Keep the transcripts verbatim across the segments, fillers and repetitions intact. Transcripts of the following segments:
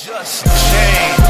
Just change.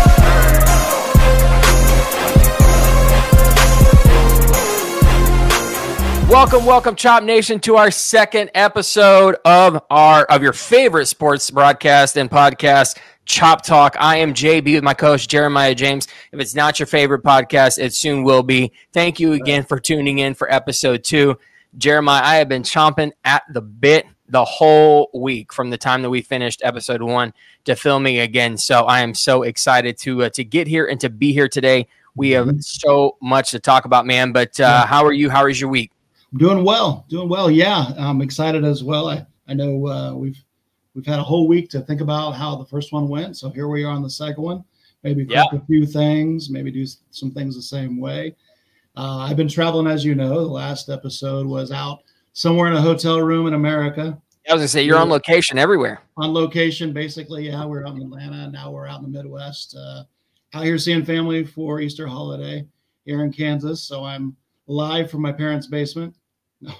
Welcome, welcome, Chop Nation, to our second episode of our of your favorite sports broadcast and podcast, Chop Talk. I am J B with my coach, Jeremiah James. If it's not your favorite podcast, it soon will be. Thank you again for tuning in for episode two. Jeremiah, I have been chomping at the bit the whole week from the time that we finished episode one to filming again. So I am so excited to uh, to get here and to be here today. We have so much to talk about, man. But uh, how are you? How is your week? Doing well, doing well. Yeah, I'm excited as well. I, I know uh, we've we've had a whole week to think about how the first one went. So here we are on the second one. Maybe correct yeah. a few things, maybe do some things the same way. Uh, I've been traveling, as you know. The last episode was out somewhere in a hotel room in America. I was gonna say you're we're, on location everywhere. On location, basically. Yeah, we're out in Atlanta. Now we're out in the Midwest. Uh, out here seeing family for Easter holiday here in Kansas. So I'm live from my parents' basement. No,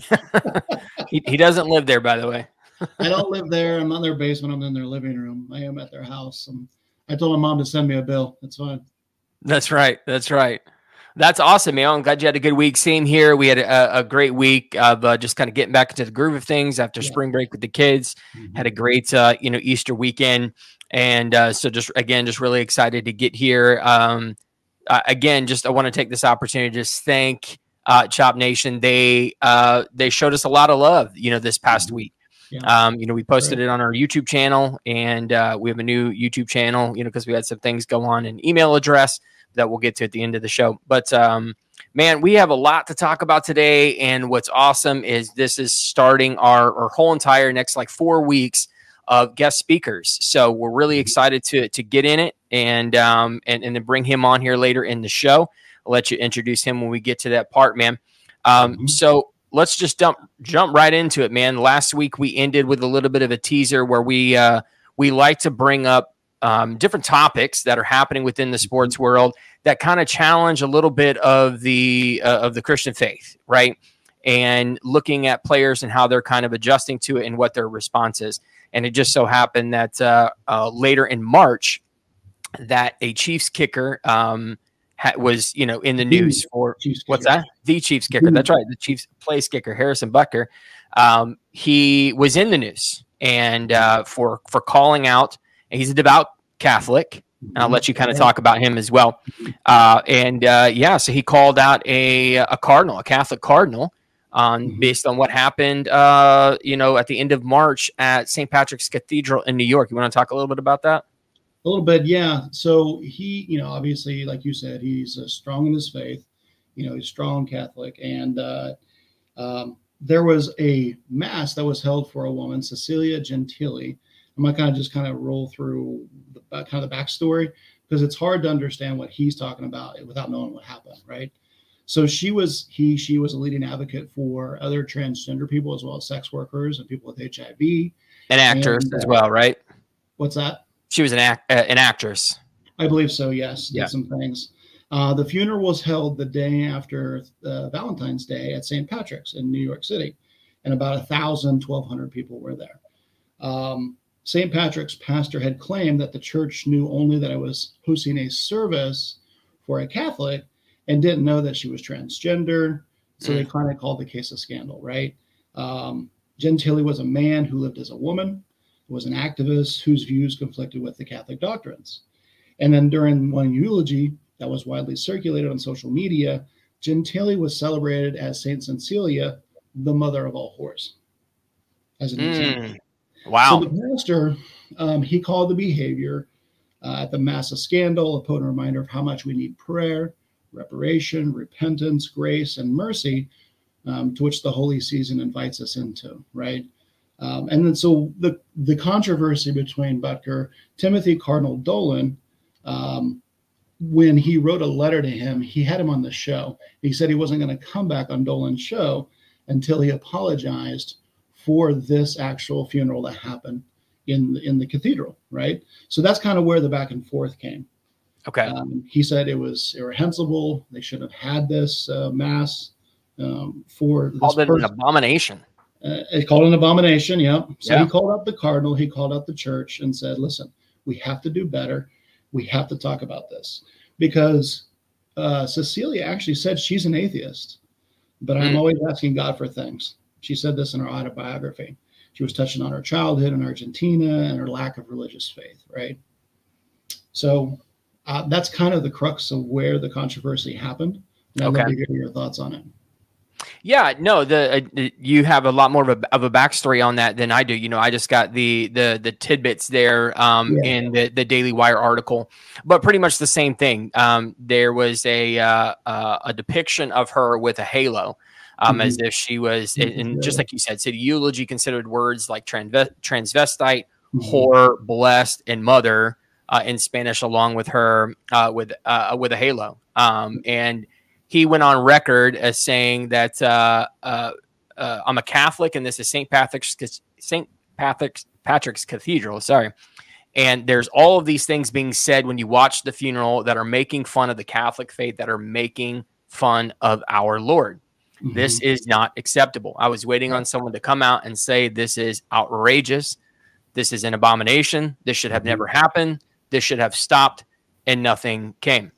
he, he doesn't live there, by the way. I don't live there. I'm not in their basement. I'm in their living room. I am at their house. I'm, I told my mom to send me a bill. That's fine. That's right. That's right. That's awesome, man. I'm glad you had a good week. Same here. We had a, a great week of uh, just kind of getting back into the groove of things after yeah. spring break with the kids. Mm-hmm. Had a great, uh, you know, Easter weekend. And uh, so just, again, just really excited to get here. Um, uh, again, just I want to take this opportunity to just thank Uh, Chop Nation. They uh, they showed us a lot of love, you know, this past week. Yeah. Um, you know, we posted right. it on our YouTube channel, and uh, we have a new YouTube channel, you know, because we had some things go on, an email address that we'll get to at the end of the show. But um, man, we have a lot to talk about today, and what's awesome is this is starting our, our whole entire next like four weeks of guest speakers. So we're really excited to to get in it and um, and and then bring him on here later in the show. I'll let you introduce him when we get to that part, man. Um, mm-hmm. So let's just jump jump right into it, man. Last week we ended with a little bit of a teaser where we uh, we like to bring up um, different topics that are happening within the sports world that kind of challenge a little bit of the uh, of the Christian faith, right? And looking at players and how they're kind of adjusting to it and what their response is. And it just so happened that uh, uh, later in March, that a Chiefs kicker um, was, you know, in the news for Chiefs what's kicker. that? The Chiefs kicker. That's right. The Chiefs place kicker, Harrison Butker. Um, he was in the news and uh, for, for calling out, and he's a devout Catholic. And I'll let you kind of talk about him as well. Uh, and uh, yeah, so he called out a, a Cardinal, a Catholic Cardinal, um, based on what happened, uh, you know, at the end of March at Saint Patrick's Cathedral in New York. You want to talk a little bit about that? A little bit, yeah. So he, you know, obviously, like you said, he's uh, strong in his faith. You know, he's strong Catholic. And uh, um, there was a mass that was held for a woman, Cecilia Gentili. I'm going to kind of just kind of roll through the, kind of the backstory because it's hard to understand what he's talking about without knowing what happened, right? So she was, he, she was a leading advocate for other transgender people as well as sex workers and people with H I V. An actress and, uh, as well, right? What's that? She was an act, uh, an actress. I believe so. Yes. Did yeah. some things. Uh, the funeral was held the day after uh, Valentine's Day at Saint Patrick's in New York City. And about a thousand, twelve hundred people were there. Um, Saint Patrick's pastor had claimed that the church knew only that I was hosting a service for a Catholic and didn't know that she was transgender. So mm. they kind of called the case a scandal, right? Um, Gentili was a man who lived as a woman, was an activist whose views conflicted with the Catholic doctrines. And then during one eulogy that was widely circulated on social media, Gentili was celebrated as Saint Cecilia, the mother of all whores, as an mm. example. Wow. So the pastor, um, he called the behavior uh, at the Mass a scandal, a potent reminder of how much we need prayer, reparation, repentance, grace, and mercy, um, to which the holy season invites us into, right? Um, and then so the, the controversy between Butker, Timothy Cardinal Dolan, um, when he wrote a letter to him, he had him on the show. He said he wasn't going to come back on Dolan's show until he apologized for this actual funeral that happened in, in the cathedral, right? So that's kind of where the back and forth came. Okay. Um, he said it was irreprehensible. They should have had this uh, mass um, for this Called it person. an abomination. Uh, it called an abomination, yeah. So yeah. he called out the cardinal, he called out the church and said, listen, We have to do better. We have to talk about this because uh, Cecilia actually said she's an atheist, but I'm Mm. always asking God for things. She said this in her autobiography. She was touching on her childhood in Argentina and her lack of religious faith, right? So uh, that's kind of the crux of where the controversy happened. And I'd Okay. love to hear your thoughts on it. Yeah, no, the uh, you have a lot more of a, of a backstory on that than I do. You know, I just got the the the tidbits there um, Yeah. in the the Daily Wire article, but pretty much the same thing. Um, there was a uh, uh, a depiction of her with a halo, um, Mhm. as if she was, and, and just Yeah. like you said, city eulogy considered words like transve- transvestite, Mhm. whore, blessed, and mother uh, in Spanish, along with her uh, with uh, with a halo, um, and he went on record as saying that uh, uh, uh, I'm a Catholic and this is Saint Patrick's Saint Patrick's Patrick's Cathedral. Sorry, and there's all of these things being said when you watch the funeral that are making fun of the Catholic faith, that are making fun of our Lord. Mhm. This is not acceptable. I was waiting on someone to come out and say this is outrageous. This is an abomination. This should have Mhm. never happened. This should have stopped, and nothing came.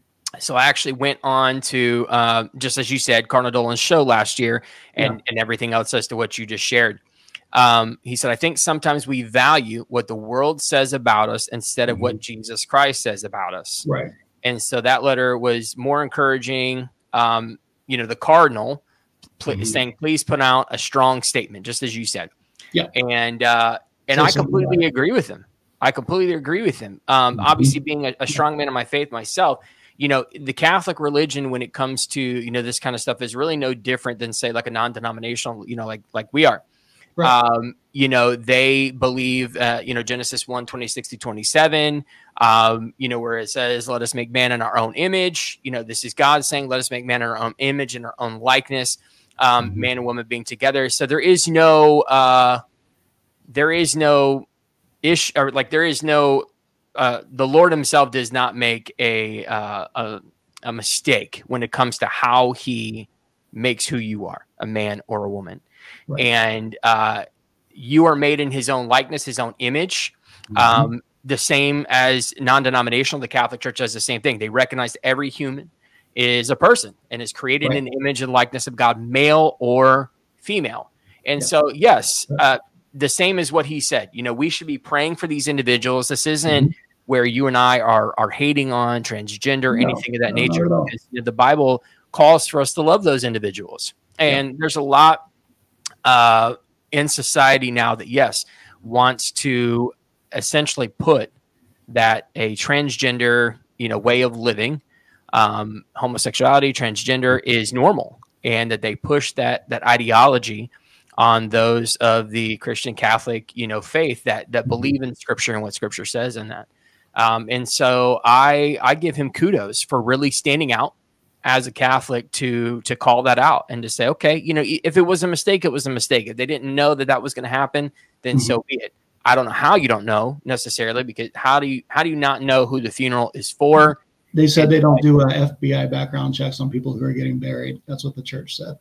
So I actually went on to, uh, just as you said, Cardinal Dolan's show last year and, Yeah. and everything else as to what you just shared. Um, he said, I think sometimes we value what the world says about us instead of Mhm. what Jesus Christ says about us. Right. And so that letter was more encouraging, um, you know, the Cardinal pl- Mhm. saying, please put out a strong statement, just as you said. Yeah. And, uh, and Say I something completely about it. agree with him. I completely agree with him. Um, Mhm. obviously being a, a strong man of my faith myself, you know, the Catholic religion, when it comes to, you know, this kind of stuff is really no different than, say, like a non-denominational, you know, like, like we are. Right. Um, you know, they believe, uh, you know, Genesis one, twenty-six to twenty-seven, um, you know, where it says, let us make man in our own image. You know, this is God saying, let us make man in our own image and our own likeness, um, Mhm. man and woman being together. So there is no, uh, there is no ish, or like, there is no, uh, the Lord himself does not make a, uh, a, a mistake when it comes to how he makes who you are, a man or a woman. Right. And uh, you are made in his own likeness, his own image. Mhm. Um, the same as non-denominational, the Catholic Church does the same thing. They recognize every human is a person and is created Right. in the image and likeness of God, male or female. And Yeah. so, yes, Right. uh, the same as what he said. You know, we should be praying for these individuals. This isn't Mhm. where you and I are are hating on transgender, No, anything of that no, not nature. at all. Because, you know, the Bible calls for us to love those individuals. And Yeah. there's a lot uh, in society now that, yes, wants to essentially put that a transgender, you know, way of living, um, homosexuality, transgender is normal, and that they push that that ideology on those of the Christian Catholic, you know, faith that that Mhm. believe in Scripture and what Scripture says in that. Um, and so I I give him kudos for really standing out as a Catholic to to call that out and to say, okay, you know, if it was a mistake, it was a mistake. If they didn't know that that was going to happen, then Mhm. so be it. I don't know how you don't know necessarily, because how do you how do you not know who the funeral is for? They said And they don't do uh, F B I background checks on people who are getting buried. That's what the church said.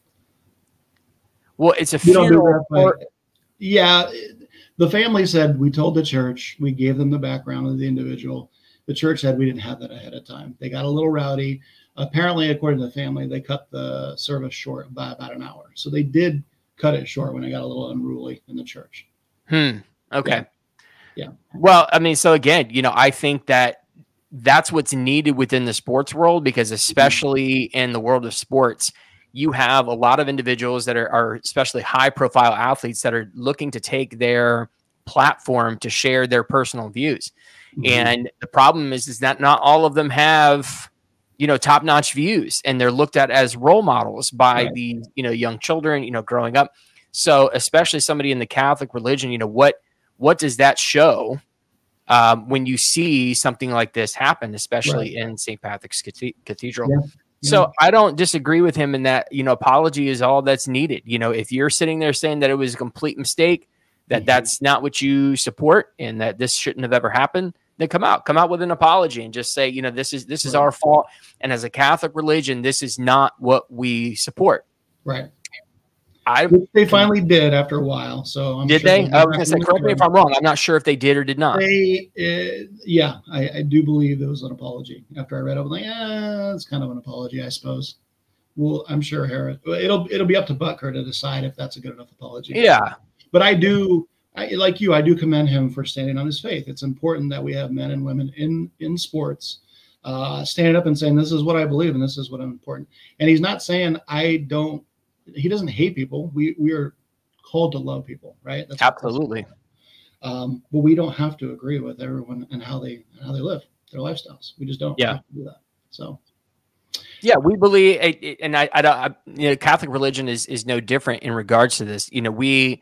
well, it's a We don't do funeral that, for, but yeah, the family said we told the church, we gave them the background of the individual. The church said we didn't have that ahead of time. They got a little rowdy. Apparently, according to the family, they cut the service short by about an hour. So they did cut it short when it got a little unruly in the church. hmm. Okay. Yeah. Yeah. Well, I mean, so again, you know, I think that that's what's needed within the sports world, because especially in the world of sports, you have a lot of individuals that are, are especially high profile athletes that are looking to take their platform to share their personal views. Mhm. And the problem is, is that not all of them have, you know, top notch views, and they're looked at as role models by Right. the, you know, young children, you know, growing up. So especially somebody in the Catholic religion, you know, what, what does that show um, when you see something like this happen, especially Right. in Saint Patrick's Cathe- Cathedral? Yeah. So Yeah. I don't disagree with him in that, you know, apology is all that's needed. You know, if you're sitting there saying that it was a complete mistake, that Mhm. that's not what you support, and that this shouldn't have ever happened, then come out, come out with an apology and just say, you know, this is, this is Right. our fault. And as a Catholic religion, this is not what we support. Right. I they finally did after a while. So I'm did sure they? I was gonna say, correct me if I'm wrong. I'm not sure if they did or did not. They, uh, yeah, I, I do believe it was an apology. After I read it, I was like, eh, it's kind of an apology, I suppose. Well, I'm sure Harris. It'll it'll be up to Butker to decide if that's a good enough apology. Yeah, but I do, I like you. I do commend him for standing on his faith. It's important that we have men and women in in sports uh, standing up and saying, "This is what I believe, and this is what I'm important." And he's not saying I don't. He doesn't hate people. We we are called to love people, right? That's absolutely. Um, but we don't have to agree with everyone and how they how they live their lifestyles. We just don't yeah. have to do that. So, yeah, we believe, and I, I don't. I, you know, Catholic religion is is no different in regards to this. You know, we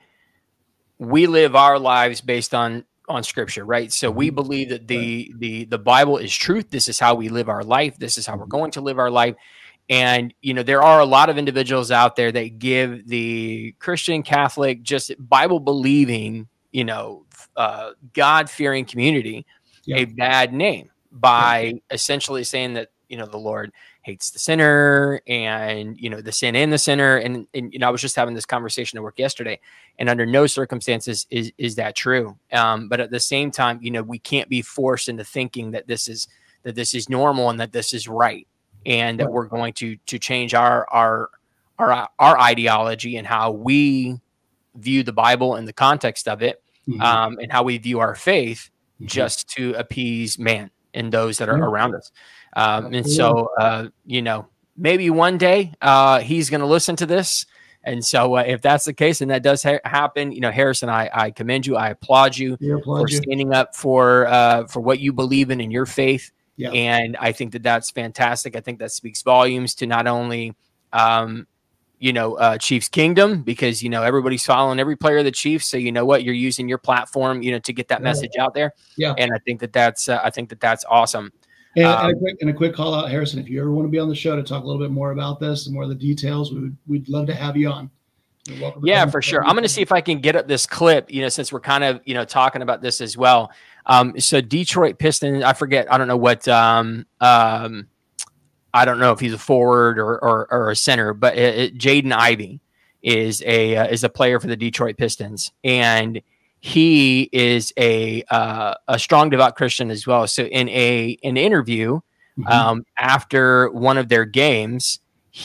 we live our lives based on on Scripture, right? So we believe that the right. the the Bible is truth. This is how we live our life. This is how we're going to live our life. And, you know, there are a lot of individuals out there that give the Christian, Catholic, just Bible believing, you know, uh, God fearing community yeah. a bad name by yeah. essentially saying that, you know, the Lord hates the sinner and, you know, the sin in the sinner. And, and, you know, I was just having this conversation at work yesterday, and under no circumstances is, is that true. Um, but at the same time, you know, we can't be forced into thinking that this is, that this is normal and that this is right. And that we're going to to change our our our our ideology and how we view the Bible in the context of it, mm-hmm. um, and how we view our faith, mm-hmm. just to appease man and those that are yeah. around us. Um, and so, uh, you know, maybe one day uh, he's going to listen to this. And so, uh, if that's the case, and that does ha- happen, you know, Harrison, I, I commend you. I applaud you applaud for you. standing up for uh, for what you believe in in your faith. Yeah. And I think that that's fantastic. I think that speaks volumes to not only, um, you know, uh, Chiefs Kingdom, because, you know, everybody's following every player of the Chiefs. So, you know what, you're using your platform, you know, to get that right. message out there. Yeah. And I think that that's, uh, I think that that's awesome. And, um, and, a quick, and a quick call out, Harrison, if you ever want to be on the show to talk a little bit more about this and more of the details, we would, we'd love to have you on. Yeah, for sure. I'm going to see if I can get up this clip, you know, since we're kind of, you know, talking about this as well. Um, so Detroit Pistons, I forget, I don't know what, um, um, I don't know if he's a forward or, or, or a center, but it, it, Jaden Ivey is a, uh, is a player for the Detroit Pistons. And he is a, uh, a strong, devout Christian as well. So in a, an interview, mm-hmm. um, after one of their games,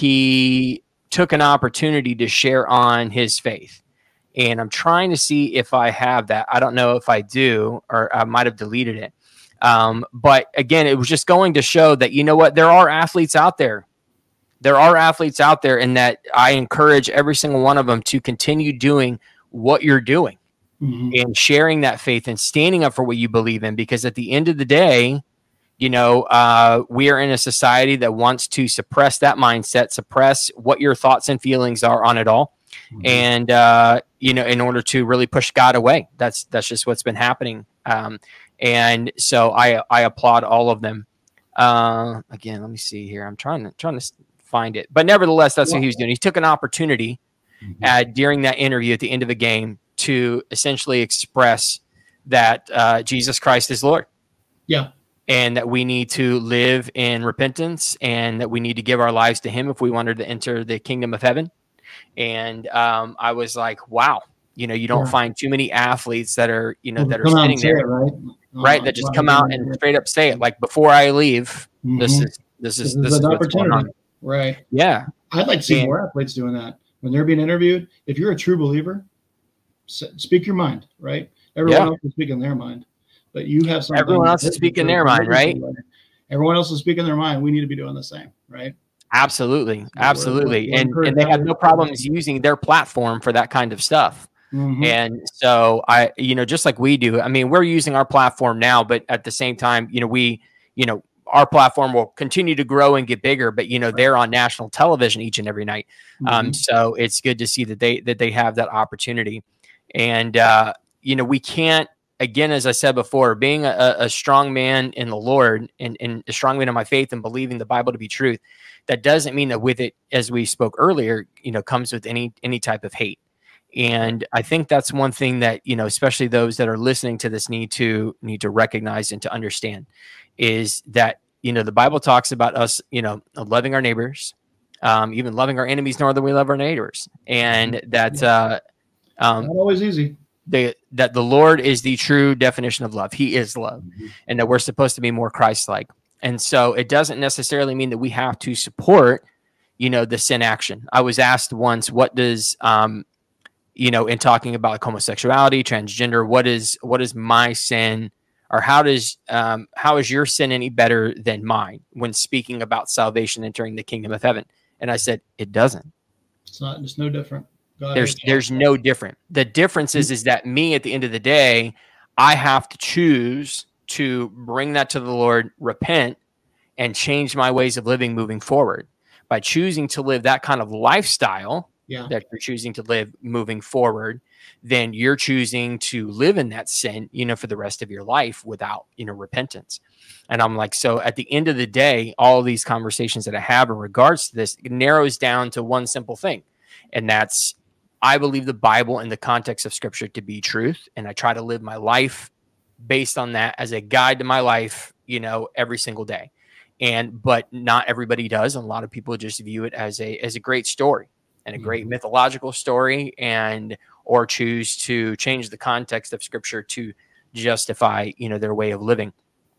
he took an opportunity to share on his faith. And I'm trying to see if I have that. I don't know if I do, or I might have deleted it. Um, but again, it was just going to show that, you know what, there are athletes out there. There are athletes out there, and that I encourage every single one of them to continue doing what you're doing, mm-hmm. and sharing that faith and standing up for what you believe in. Because at the end of the day, you know, uh, we are in a society that wants to suppress that mindset, suppress what your thoughts and feelings are on it all. Mm-hmm. And, uh, you know, in order to really push God away. That's that's just what's been happening. Um, and so I I applaud all of them. Uh, again, let me see here. I'm trying to trying to find it. But nevertheless, that's yeah. what he was doing. He took an opportunity mm-hmm. uh, during that interview at the end of the game to essentially express that uh, Jesus Christ is Lord. Yeah. And that we need to live in repentance, and that we need to give our lives to him if we wanted to enter the kingdom of heaven. And um, I was like, wow, you know, you don't yeah. find too many athletes that are, you know, well, that are sitting there, it, right? right? Uh, that just come out and straight up say it. Like, before I leave, mm-hmm. this is, this is, this, this is, is what's going on. Right. Yeah. I'd like to see and, more athletes doing that when they're being interviewed. If you're a true believer, speak your mind, right? Everyone yeah. else is speaking their mind. But you have something. Everyone else is speaking their mind, right? Everyone else is speaking their mind. We need to be doing the same, right? Absolutely, absolutely, and and they have no problems using their platform for that kind of stuff. Mm-hmm. And so I, you know, just like we do. I mean, we're using our platform now, but at the same time, you know, we, you know, our platform will continue to grow and get bigger. But you know, right. they're on national television each and every night. Mm-hmm. Um, so it's good to see that they that they have that opportunity, and uh, you know, we can't. Again, as I said before, being a, a strong man in the Lord, and, and a strong man in my faith, and believing the Bible to be truth, that doesn't mean that with it, as we spoke earlier, you know, comes with any any type of hate. And I think that's one thing that, you know, especially those that are listening to this need to need to recognize and to understand, is that, you know, the Bible talks about us, you know, loving our neighbors, um, even loving our enemies more than we love our neighbors. And that uh, um, not always easy. The, that the Lord is the true definition of love. He is love, mm-hmm. and that we're supposed to be more Christ-like. And so it doesn't necessarily mean that we have to support, you know, the sin action. I was asked once, what does, um, you know, in talking about like homosexuality, transgender, what is, what is my sin, or how does, um, how is your sin any better than mine when speaking about salvation, entering the kingdom of heaven? And I said, it doesn't. It's not, it's no different. There's there's no different. The difference is, is that me at the end of the day, I have to choose to bring that to the Lord, repent, and change my ways of living moving forward. By choosing to live that kind of lifestyle yeah. that you're choosing to live moving forward, then you're choosing to live in that sin, you know, for the rest of your life without, you know, repentance. And I'm like, so at the end of the day, all of these conversations that I have in regards to this, it narrows down to one simple thing. And that's, I believe the Bible in the context of Scripture to be truth, and I try to live my life based on that as a guide to my life, you know, every single day. And but not everybody does, and a lot of people just view it as a as a great story and a great mm-hmm. mythological story, and or choose to change the context of Scripture to justify, you know, their way of living.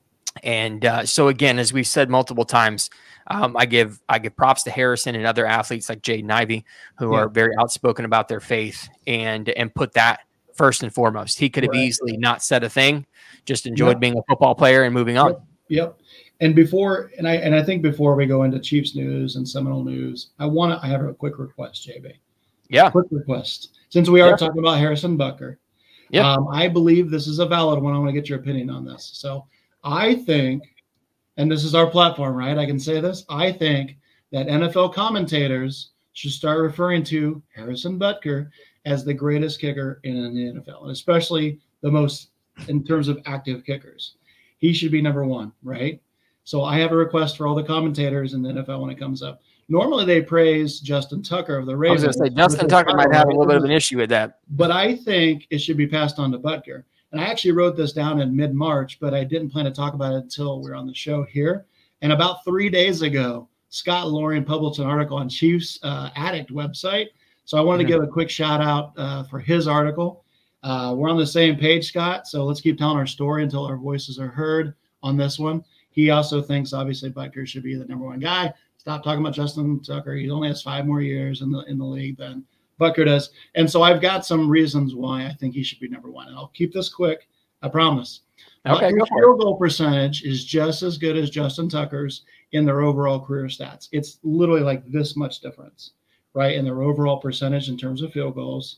And uh, so again, as we've said multiple times, um, I give I give props to Harrison and other athletes like Jaden Ivey, who yeah. are very outspoken about their faith and and put that first and foremost. He could have right. easily not said a thing, just enjoyed yep. being a football player and moving on. Yep. yep. And before, and I and I think before we go into Chiefs news and Seminole news, I want to I have a quick request, J B. Yeah. Quick request. Since we are yeah. talking about Harrison Butker, yeah. um, I believe this is a valid one. I want to get your opinion on this. So I think, and this is our platform, right? I can say this. I think that N F L commentators should start referring to Harrison Butker as the greatest kicker in the N F L, and especially the most in terms of active kickers. He should be number one, right? So I have a request for all the commentators in the N F L when it comes up. Normally they praise Justin Tucker of the Ravens. I was going to say, Justin Tucker might have a little bit of an issue with that. But I think it should be passed on to Butker. And I actually wrote this down in mid-March, but I didn't plan to talk about it until we're on the show here. And about three days ago, Scott Lorian published an article on Chiefs uh, Addict website. So I wanted mm-hmm. to give a quick shout out uh, for his article. Uh, we're on the same page, Scott. So let's keep telling our story until our voices are heard on this one. He also thinks, obviously, Butker should be the number one guy. Stop talking about Justin Tucker. He only has five more years in the in the league than Butker does. And so I've got some reasons why I think he should be number one. And I'll keep this quick. I promise. Okay, Butker's field goal percentage is just as good as Justin Tucker's in their overall career stats. It's literally like this much difference, right, in their overall percentage in terms of field goals.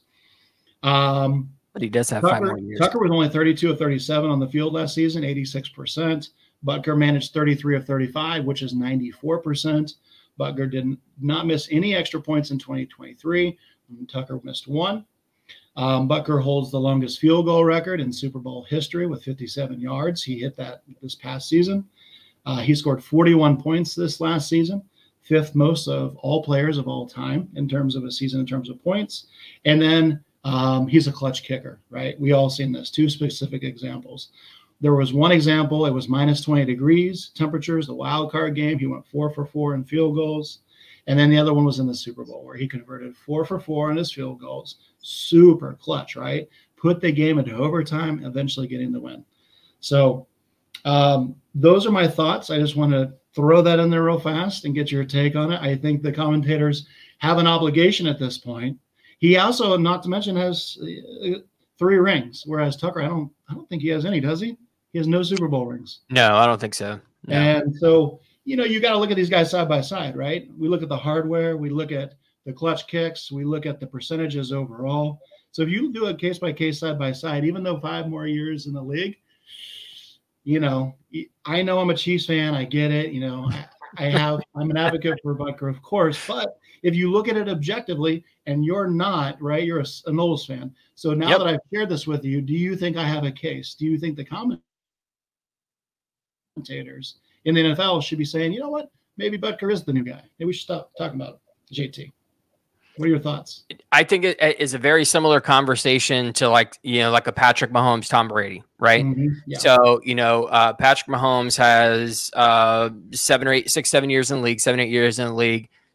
Um, but he does have Tucker, five more years. Tucker was only thirty-two of thirty-seven on the field last season, eighty-six percent. Butker managed thirty-three of thirty-five, which is ninety-four percent. Butker did not miss any extra points in twenty twenty-three. Tucker missed one. Um, Butker holds the longest field goal record in Super Bowl history with fifty-seven yards. He hit that this past season. Uh, he scored forty-one points this last season, fifth most of all players of all time in terms of a season, in terms of points. And then um, he's a clutch kicker, right? We all seen this, two specific examples. There was one example, it was minus twenty degrees temperatures, the wild card game. He went four for four in field goals. And then the other one was in the Super Bowl where he converted four for four on his field goals. Super clutch, right? Put the game into overtime, eventually getting the win. So um, those are my thoughts. I just want to throw that in there real fast and get your take on it. I think the commentators have an obligation at this point. He also, not to mention, has uh, three rings, whereas Tucker, I don't, I don't think he has any, does he? He has no Super Bowl rings. No, I don't think so. No. And so, you know, you got to look at these guys side by side, right? We look at the hardware, we look at the clutch kicks, we look at the percentages overall. So if you do a case by case, side by side, even though five more years in the league, you know, I know I'm a Chiefs fan. I get it. You know, I, I have, I'm an advocate for Butker, of course, but if you look at it objectively and you're not, right, you're a, a Knowles fan. So now yep. that I've shared this with you, do you think I have a case? Do you think the commentators in the N F L should be saying, you know what, maybe Butker is the new guy? Maybe we should stop talking about it. J T, what are your thoughts? I think it is a very similar conversation to like, you know, like a Patrick Mahomes, Tom Brady, right? Mm-hmm. Yeah. So, you know, uh, Patrick Mahomes has uh, seven or eight, six, seven years in the league, seven, eight years in the league.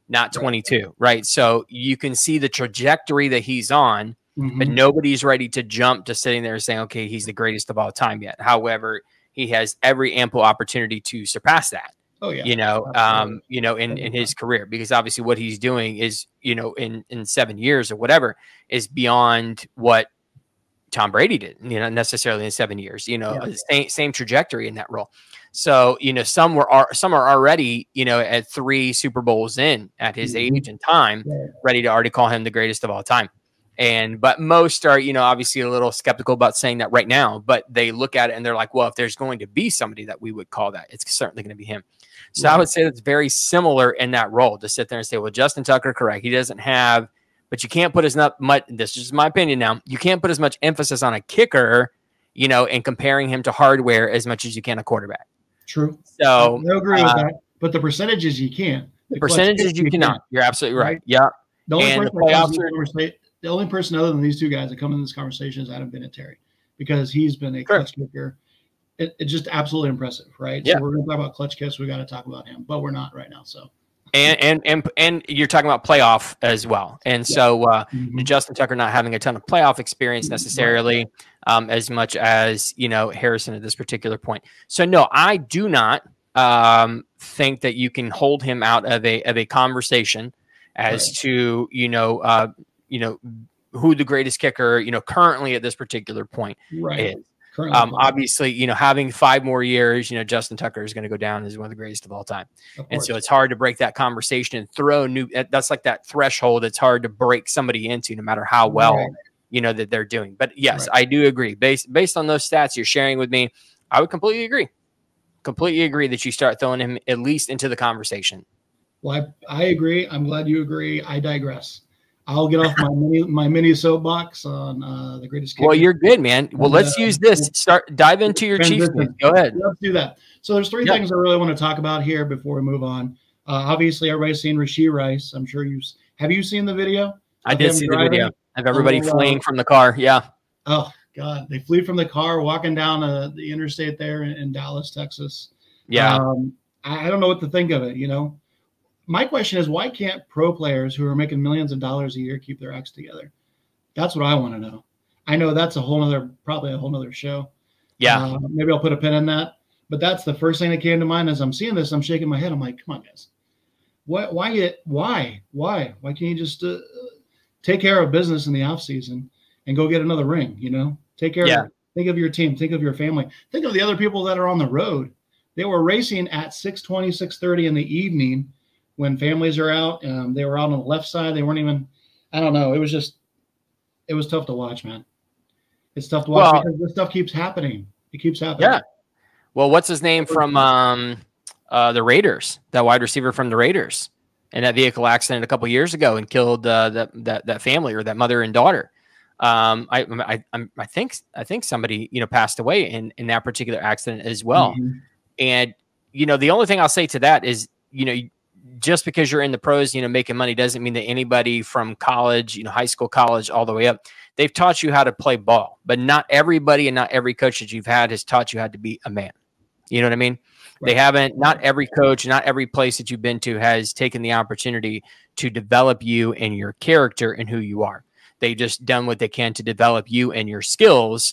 not twenty-two, right? So you can see the trajectory that he's on, mm-hmm. but nobody's ready to jump to sitting there saying, okay, he's the greatest of all time yet. However, he has every ample opportunity to surpass that. Oh yeah, you know, Absolutely. um, you know, in, in his career, because obviously what he's doing is, you know, in, in seven years or whatever is beyond what Tom Brady did, you know, necessarily in seven years, you know, yeah. same, same trajectory in that role. So, you know, some were, are, some are already, you know, at three Super Bowls in at his mm-hmm. age and time, yeah. ready to already call him the greatest of all time. And, but most are, you know, obviously a little skeptical about saying that right now, but they look at it and they're like, well, if there's going to be somebody that we would call that, it's certainly going to be him. So yeah. I would say that's very similar in that role to sit there and say, well, Justin Tucker, correct. He doesn't have, but you can't put as much, this is my opinion now, you can't put as much emphasis on a kicker, you know, and comparing him to hardware as much as you can a quarterback. True. So I agree with uh, that, but the percentages you can. The, the percentages you, you cannot. Can. You're absolutely right. right? Yeah. The only, and the, playoffs are, the only person other than these two guys that come in this conversation is Adam Vinatieri, because he's been a clutch sure. kicker. It, it's just absolutely impressive, right? Yeah. So we're going to talk about clutch kicks. We got to talk about him, but we're not right now. So, and and and and you're talking about playoff as well, and yeah. so uh, mm-hmm. Justin Tucker not having a ton of playoff experience necessarily, right. um, as much as you know Harrison at this particular point. So no, I do not um, think that you can hold him out of a of a conversation as right. to you know uh, you know who the greatest kicker you know currently at this particular point right. is. Um, obviously, you know, having five more years, you know, Justin Tucker is going to go down as one of the greatest of all time. Of and so it's hard to break that conversation and throw new, that's like that threshold. It's hard to break somebody into no matter how well, right. you know, that they're doing. But yes, right. I do agree. Based, based on those stats you're sharing with me, I would completely agree. Completely agree that you start throwing him at least into the conversation. Well, I, I agree. I'm glad you agree. I digress. I'll get off my mini my mini soapbox on uh, the greatest kicker. Well, you're good, man. Well, and, let's uh, use this. Start dive into your Chiefs. Go ahead. Let's do that. So there's three yep. things I really want to talk about here before we move on. Uh, obviously, everybody's seen Rashee Rice. I'm sure you have you seen the video? I did see driving? the video of everybody oh, fleeing uh, from the car. Yeah. Oh God, they flee from the car, walking down uh, the interstate there in, in Dallas, Texas. Yeah. Um, I, I don't know what to think of it. You know. My question is, why can't pro players who are making millions of dollars a year keep their acts together? That's what I want to know. I know that's a whole nother, probably a whole nother show. Yeah. Uh, maybe I'll put a pin in that. But that's the first thing that came to mind as I'm seeing this. I'm shaking my head. I'm like, come on, guys. Why, why, get, why, why, why can't you just uh, take care of business in the off season and go get another ring? You know, take care yeah. of, think of your team, think of your family, think of the other people that are on the road. They were racing at six twenty, six thirty in the evening. When families are out, um, they were out on the left side. They weren't even, I don't know. It was just, it was tough to watch, man. It's tough to watch well, because this stuff keeps happening. It keeps happening. Yeah. Well, what's his name from um, uh, the Raiders, that wide receiver from the Raiders, in that vehicle accident a couple of years ago and killed uh, that, that, that family or that mother and daughter. Um, I, I, I think, I think somebody, you know, passed away in, in that particular accident as well. Mm-hmm. And, you know, the only thing I'll say to that is, you know, just because you're in the pros, you know, making money doesn't mean that anybody from college, you know, high school, college, all the way up, they've taught you how to play ball, but not everybody and not every coach that you've had has taught you how to be a man. You know what I mean? Right. They haven't, not every coach, not every place that you've been to has taken the opportunity to develop you and your character and who you are. They've just done what they can to develop you and your skills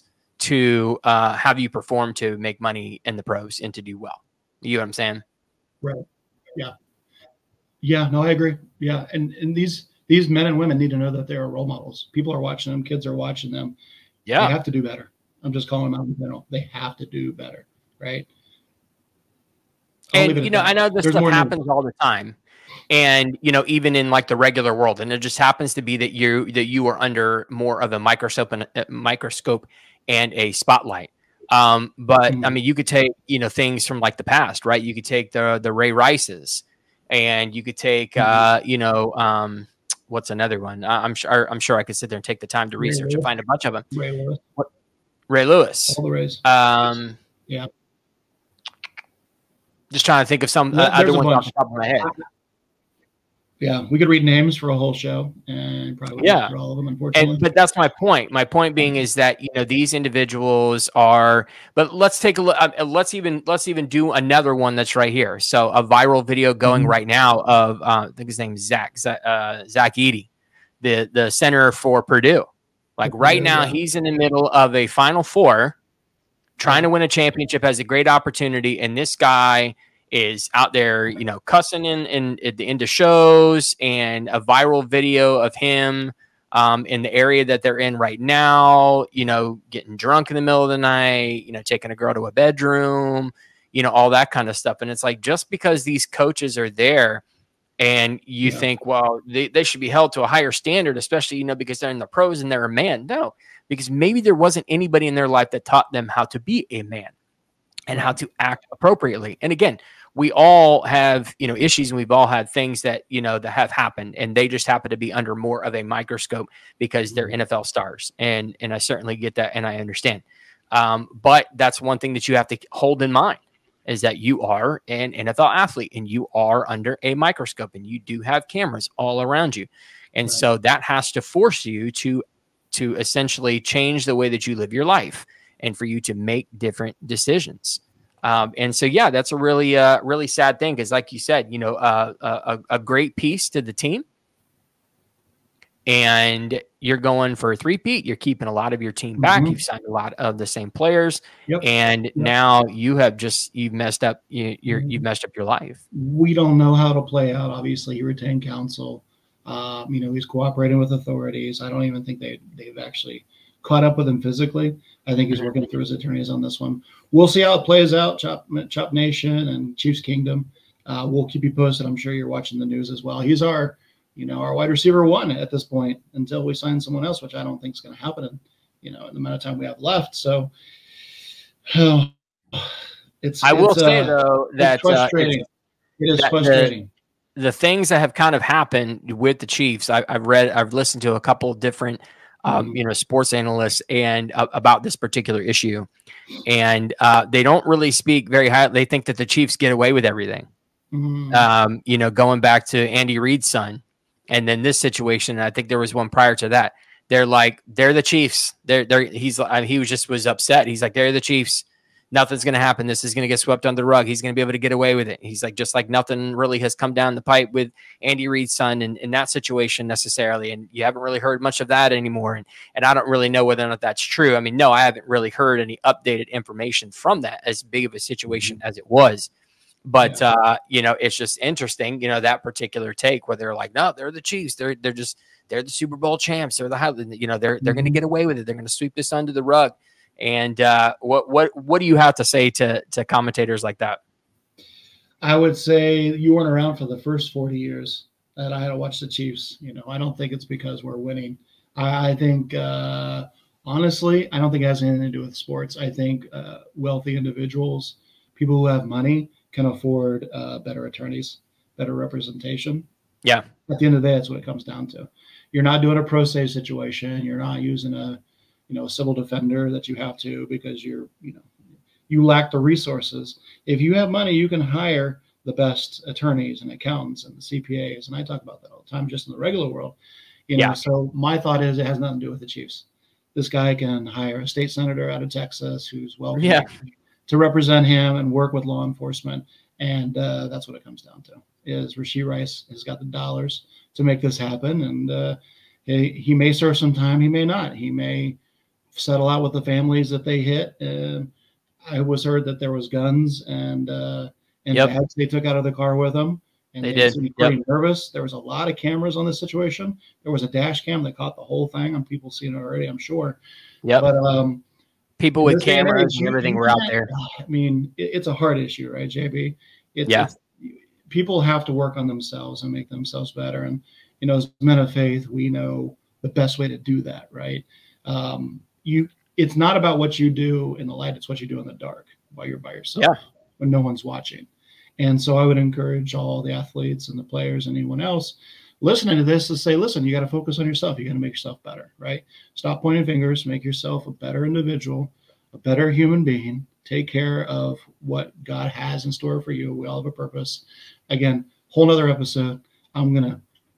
to uh, have you perform to make money in the pros and to do well. You know what I'm saying? Right. Yeah. Yeah, no, I agree. Yeah. And and these these men and women need to know that they are role models. People are watching them. Kids are watching them. Yeah. They have to do better. I'm just calling them out in general. They have to do better. Right. I'll and, you know, that. I know this There's stuff happens all the time. And, you know, even in like the regular world, and it just happens to be that you that you are under more of a microscope and a microscope and a spotlight. Um, but mm-hmm. I mean, you could take, you know, things from like the past, right? You could take the the Ray Rices. And you could take, uh, you know, um, what's another one? I'm sure. I'm sure I could sit there and take the time to research and find a bunch of them. Ray Lewis. What? Ray Lewis. All the Rays. Um, yeah. Just trying to think of some uh, other ones off the top of my head. Yeah, we could read names for a whole show and probably wouldn't Yeah. get through all of them, unfortunately. And, but that's my point. My point being is that, you know, these individuals are, but let's take a look. Uh, let's even, let's even do another one that's right here. So a viral video going Mhm. right now of, uh, I think his name is Zach, uh, Zach Edey, the, the center for Purdue. Like For right Purdue, now, yeah. he's in the middle of a Final Four, trying Yeah. to win a championship, has a great opportunity. And this guy is out there, you know, cussing in, in at the end of shows, and a viral video of him um, in the area that they're in right now, you know, getting drunk in the middle of the night, you know, taking a girl to a bedroom, you know, all that kind of stuff. And it's like, just because these coaches are there and you Yeah. think, well, they, they should be held to a higher standard, especially, you know, because they're in the pros and they're a man. No, because maybe there wasn't anybody in their life that taught them how to be a man and how to act appropriately. And again, we all have, you know, issues, and we've all had things that, you know, that have happened, and they just happen to be under more of a microscope because they're N F L stars. And, and I certainly get that. And I understand. Um, but that's one thing that you have to hold in mind, is that you are an N F L athlete and you are under a microscope, and you do have cameras all around you. And Right. so that has to force you to, to essentially change the way that you live your life, and for you to make different decisions. Um, and so, yeah, that's a really, uh, really sad thing. Cause like you said, you know, uh, a, a great piece to the team, and you're going for a three-peat. You're keeping a lot of your team back. Mhm. You've signed a lot of the same players, Yep. and Yep. now you have just, you've messed up, you, you're, Mhm. you've messed up your life. We don't know how to play out. Obviously, he retained counsel. Um, you know, he's cooperating with authorities. I don't even think they, they've actually caught up with him physically. I think he's working through his attorneys on this one. We'll see how it plays out, Chop, Chop Nation and Chiefs Kingdom. Uh, we'll keep you posted. I'm sure you're watching the news as well. He's our, you know, our wide receiver one at this point until we sign someone else, which I don't think is going to happen in, you know, in the amount of time we have left. So oh, it's, I will it's, say uh, though that it's frustrating. Uh, it is that frustrating. The, the things that have kind of happened with the Chiefs, I, I've read, I've listened to a couple of different, um, Mhm. you know, sports analysts and uh, about this particular issue, and uh, they don't really speak very high. They think that the Chiefs get away with everything. Mhm. Um, you know, going back to Andy Reid's son, and then this situation, I think there was one prior to that. They're like, they're the Chiefs. They're, they're. He's, I mean, he was just was upset. He's like, they're the Chiefs. Nothing's going to happen. This is going to get swept under the rug. He's going to be able to get away with it. He's like, just like nothing really has come down the pipe with Andy Reid's son in, in that situation necessarily. And you haven't really heard much of that anymore. And, and I don't really know whether or not that's true. I mean, no, I haven't really heard any updated information from that, as big of a situation as it was. But, yeah. uh, you know, it's just interesting, you know, that particular take where they're like, no, they're the Chiefs. They're, they're just, they're the Super Bowl champs. They're the, you know, they're, they're mm-hmm. going to get away with it. They're going to sweep this under the rug. And uh, what what what do you have to say to to commentators like that? I would say you weren't around for the first forty years that I had to watch the Chiefs. You know, I don't think it's because we're winning. I, I think, uh, honestly, I don't think it has anything to do with sports. I think uh, wealthy individuals, people who have money, can afford uh, better attorneys, better representation. Yeah. At the end of the day, that's what it comes down to. You're not doing a pro se situation. You're not using a you know, a civil defender that you have to because you're, you know, you lack the resources. If you have money, you can hire the best attorneys and accountants and the C P As. And I talk about that all the time, just in the regular world, you know, yeah. So my thought is it has nothing to do with the Chiefs. This guy can hire a state senator out of Texas who's well yeah. to represent him and work with law enforcement. And uh, that's what it comes down to is Rashee Rice has got the dollars to make this happen. And uh, he, he may serve some time. He may not. He may settle out with the families that they hit. Uh, I was heard that there was guns and uh, and yep. bags they took out of the car with them. And they, they did. Pretty yep. nervous. There was a lot of cameras on this situation. There was a dash cam that caught the whole thing, and people seen it already, I'm sure. Yeah. But um, people with cameras and everything were out there. I mean, it, it's a hard issue, right, J B? It's, yeah. It's, people have to work on themselves and make themselves better. And you know, as men of faith, we know the best way to do that, right? Um, you. It's not about what you do in the light. It's what you do in the dark while you're by yourself yeah. when no one's watching. And so I would encourage all the athletes and the players and anyone else listening to this to say, listen, you got to focus on yourself. You got to make yourself better, right? Stop pointing fingers, make yourself a better individual, a better human being. Take care of what God has in store for you. We all have a purpose. Again, whole nother episode. I'm going to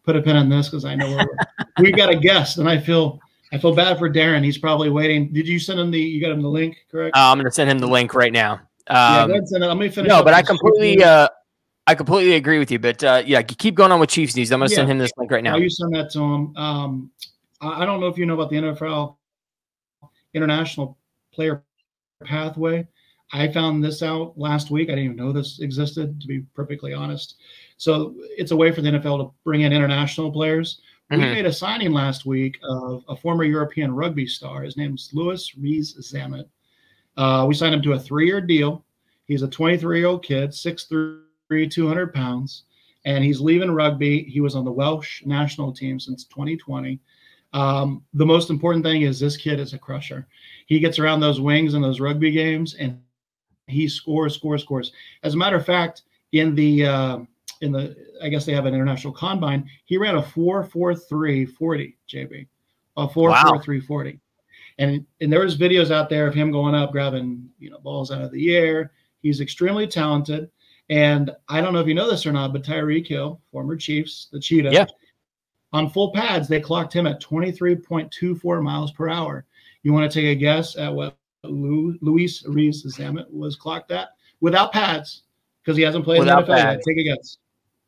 put a pin in this because I know we're, we got a guest, and I feel I feel bad for Darren. He's probably waiting. Did you send him the? You got him the link, correct? Uh, I'm going to send him the link right now. Um, yeah, go ahead and send it. Let me finish. No, but I completely, uh, I completely agree with you. But uh, yeah, keep going on with Chiefs news. I'm going to yeah. send him this link right now. While you send that to him, um, I don't know if you know about the N F L International Player Pathway. I found this out last week. I didn't even know this existed, to be perfectly honest. So it's a way for the N F L to bring in international players. We mm-hmm. made a signing last week of a former European rugby star. His name's Louis Rees-Zammit. Uh, we signed him to a three-year deal. He's a twenty-three-year-old kid, six three, two hundred pounds, and he's leaving rugby. He was on the Welsh national team since twenty twenty. Um, the most important thing is this kid is a crusher. He gets around those wings in those rugby games, and he scores, scores, scores. As a matter of fact, in the uh, in the I guess they have an international combine. He ran a four four three forty, J B, a four four three forty, and and there was videos out there of him going up grabbing you know balls out of the air. He's extremely talented, and I don't know if you know this or not, but Tyreek Hill, former Chiefs, the Cheetah, yeah. on full pads they clocked him at twenty-three point two four miles per hour. You want to take a guess at what Louis Rees-Zammit was clocked at without pads because he hasn't played without in the N F L yet. Take a guess.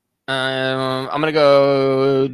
Um, I'm gonna go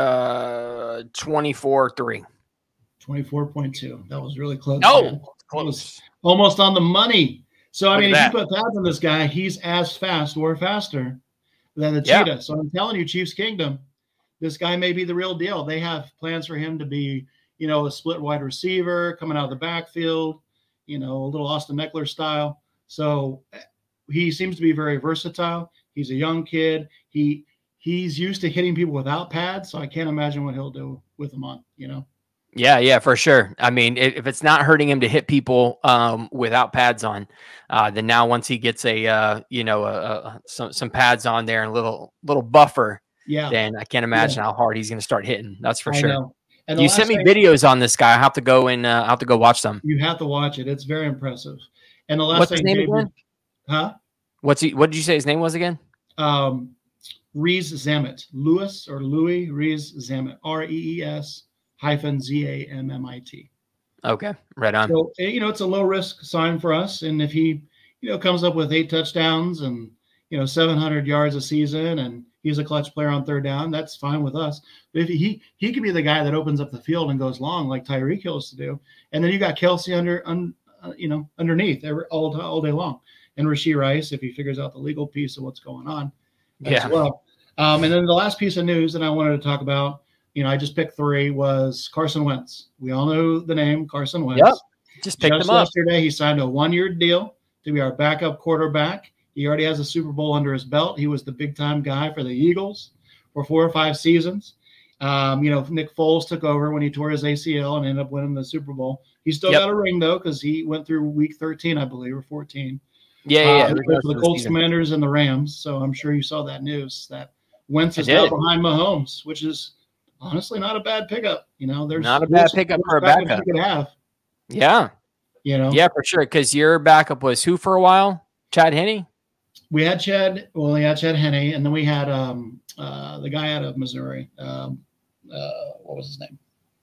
uh, twenty-four three. twenty-four point two. That was really close. No, man. close. Almost on the money. So I Look mean, if that. you put pads on this guy, he's as fast or faster than the yeah. Cheetah. So I'm telling you, Chiefs Kingdom, this guy may be the real deal. They have plans for him to be, you know, a split wide receiver coming out of the backfield, you know, a little Austin Eckler style. So he seems to be very versatile. He's a young kid. He he's used to hitting people without pads, so I can't imagine what he'll do with them on, you know. Yeah, yeah, for sure. I mean, if it's not hurting him to hit people um, without pads on, uh, then now once he gets a uh, you know a, a, some some pads on there and a little little buffer, yeah, then I can't imagine yeah. how hard he's going to start hitting. That's for I sure. Know. And you sent me thing, videos on this guy. I have to go and uh, I have to go watch them. You have to watch it. It's very impressive. And the last What's thing, his name David, again? Huh? What's he? What did you say his name was again? Um, Rees-Zammit, Louis or Louis Rees-Zammit, R E E S hyphen Z A M M I T. Okay, right on. So you know it's a low risk sign for us, and if he you know comes up with eight touchdowns and you know seven hundred yards a season, and he's a clutch player on third down, that's fine with us. But if he he could be the guy that opens up the field and goes long like Tyreek Hill used to do, and then you got Kelsey under un, uh, you know underneath every, all all day long. And Rashee Rice, if he figures out the legal piece of what's going on as yeah. well. Um, and then the last piece of news that I wanted to talk about, you know, I just picked three, was Carson Wentz. We all know the name Carson Wentz. Yep. Just picked just him up. Yesterday, he signed a one-year deal to be our backup quarterback. He already has a Super Bowl under his belt. He was the big-time guy for the Eagles for four or five seasons. Um, you know, Nick Foles took over when he tore his A C L and ended up winning the Super Bowl. He still yep. got a ring, though, because he went through week thirteen, I believe, or fourteen. Yeah, yeah, uh, yeah. For the Colts, Commanders, and the Rams. So I'm sure you saw that news that Wentz is now behind Mahomes, which is honestly not a bad pickup. You know, there's not a bad pickup for a backup. You could have. Yeah, you know, yeah, for sure. Because your backup was who for a while? Chad Henne. We had Chad. Well, we had Chad Henne, and then we had um uh the guy out of Missouri. Um, uh, what was his name?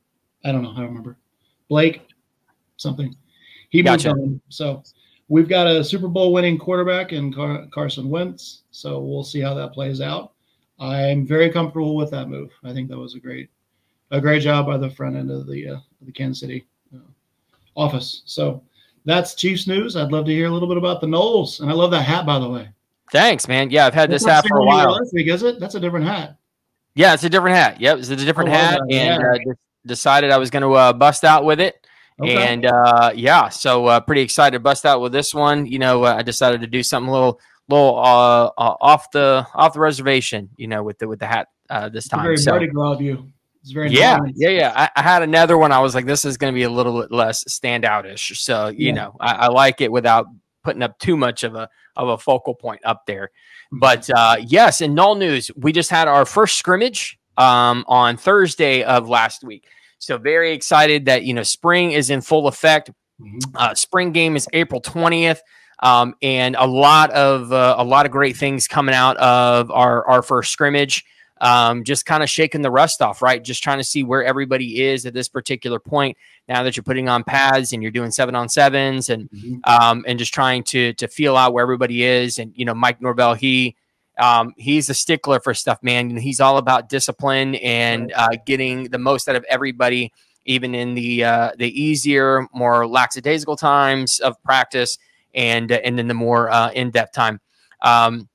I don't know. I don't remember. Blake something. He gotcha. moved on. So. We've got a Super Bowl winning quarterback in Car- Carson Wentz, so we'll see how that plays out. I'm very comfortable with that move. I think that was a great, a great job by the front end of the uh, the Kansas City uh, office. So that's Chiefs news. I'd love to hear a little bit about the Knowles, and I love that hat, by the way. Thanks, man. Yeah, I've had that's this hat for a while. Last week, is it? That's a different hat. Yeah, it's a different hat. Yep, it's a different hat, that. and yeah. uh, d- decided I was going to uh, bust out with it. Okay. And uh, yeah, so uh, pretty excited to bust out with this one. You know, uh, I decided to do something a little, little uh, uh, off the off the reservation. You know, with the with the hat uh, this time. It's so, very Mardi Gras of you. It's very yeah, nice. yeah, yeah. I, I had another one. I was like, this is going to be a little bit less standoutish. So you yeah. know, I, I like it without putting up too much of a of a focal point up there. But uh, yes, in Null News, we just had our first scrimmage um, on Thursday of last week. So very excited that, you know, spring is in full effect. Mm-hmm. Uh, spring game is April twentieth. Um, and a lot of, uh, a lot of great things coming out of our, our first scrimmage. um, just kind of shaking the rust off, right? Just trying to see where everybody is at this particular point. Now that you're putting on pads and you're doing seven on sevens and mm-hmm. um, and just trying to to feel out where everybody is. And you know, Mike Norvell, he um, he's a stickler for stuff, man. He's all about discipline and uh, getting the most out of everybody, even in the uh, the easier, more lackadaisical times of practice, and uh, and then the more uh, in depth time. Um,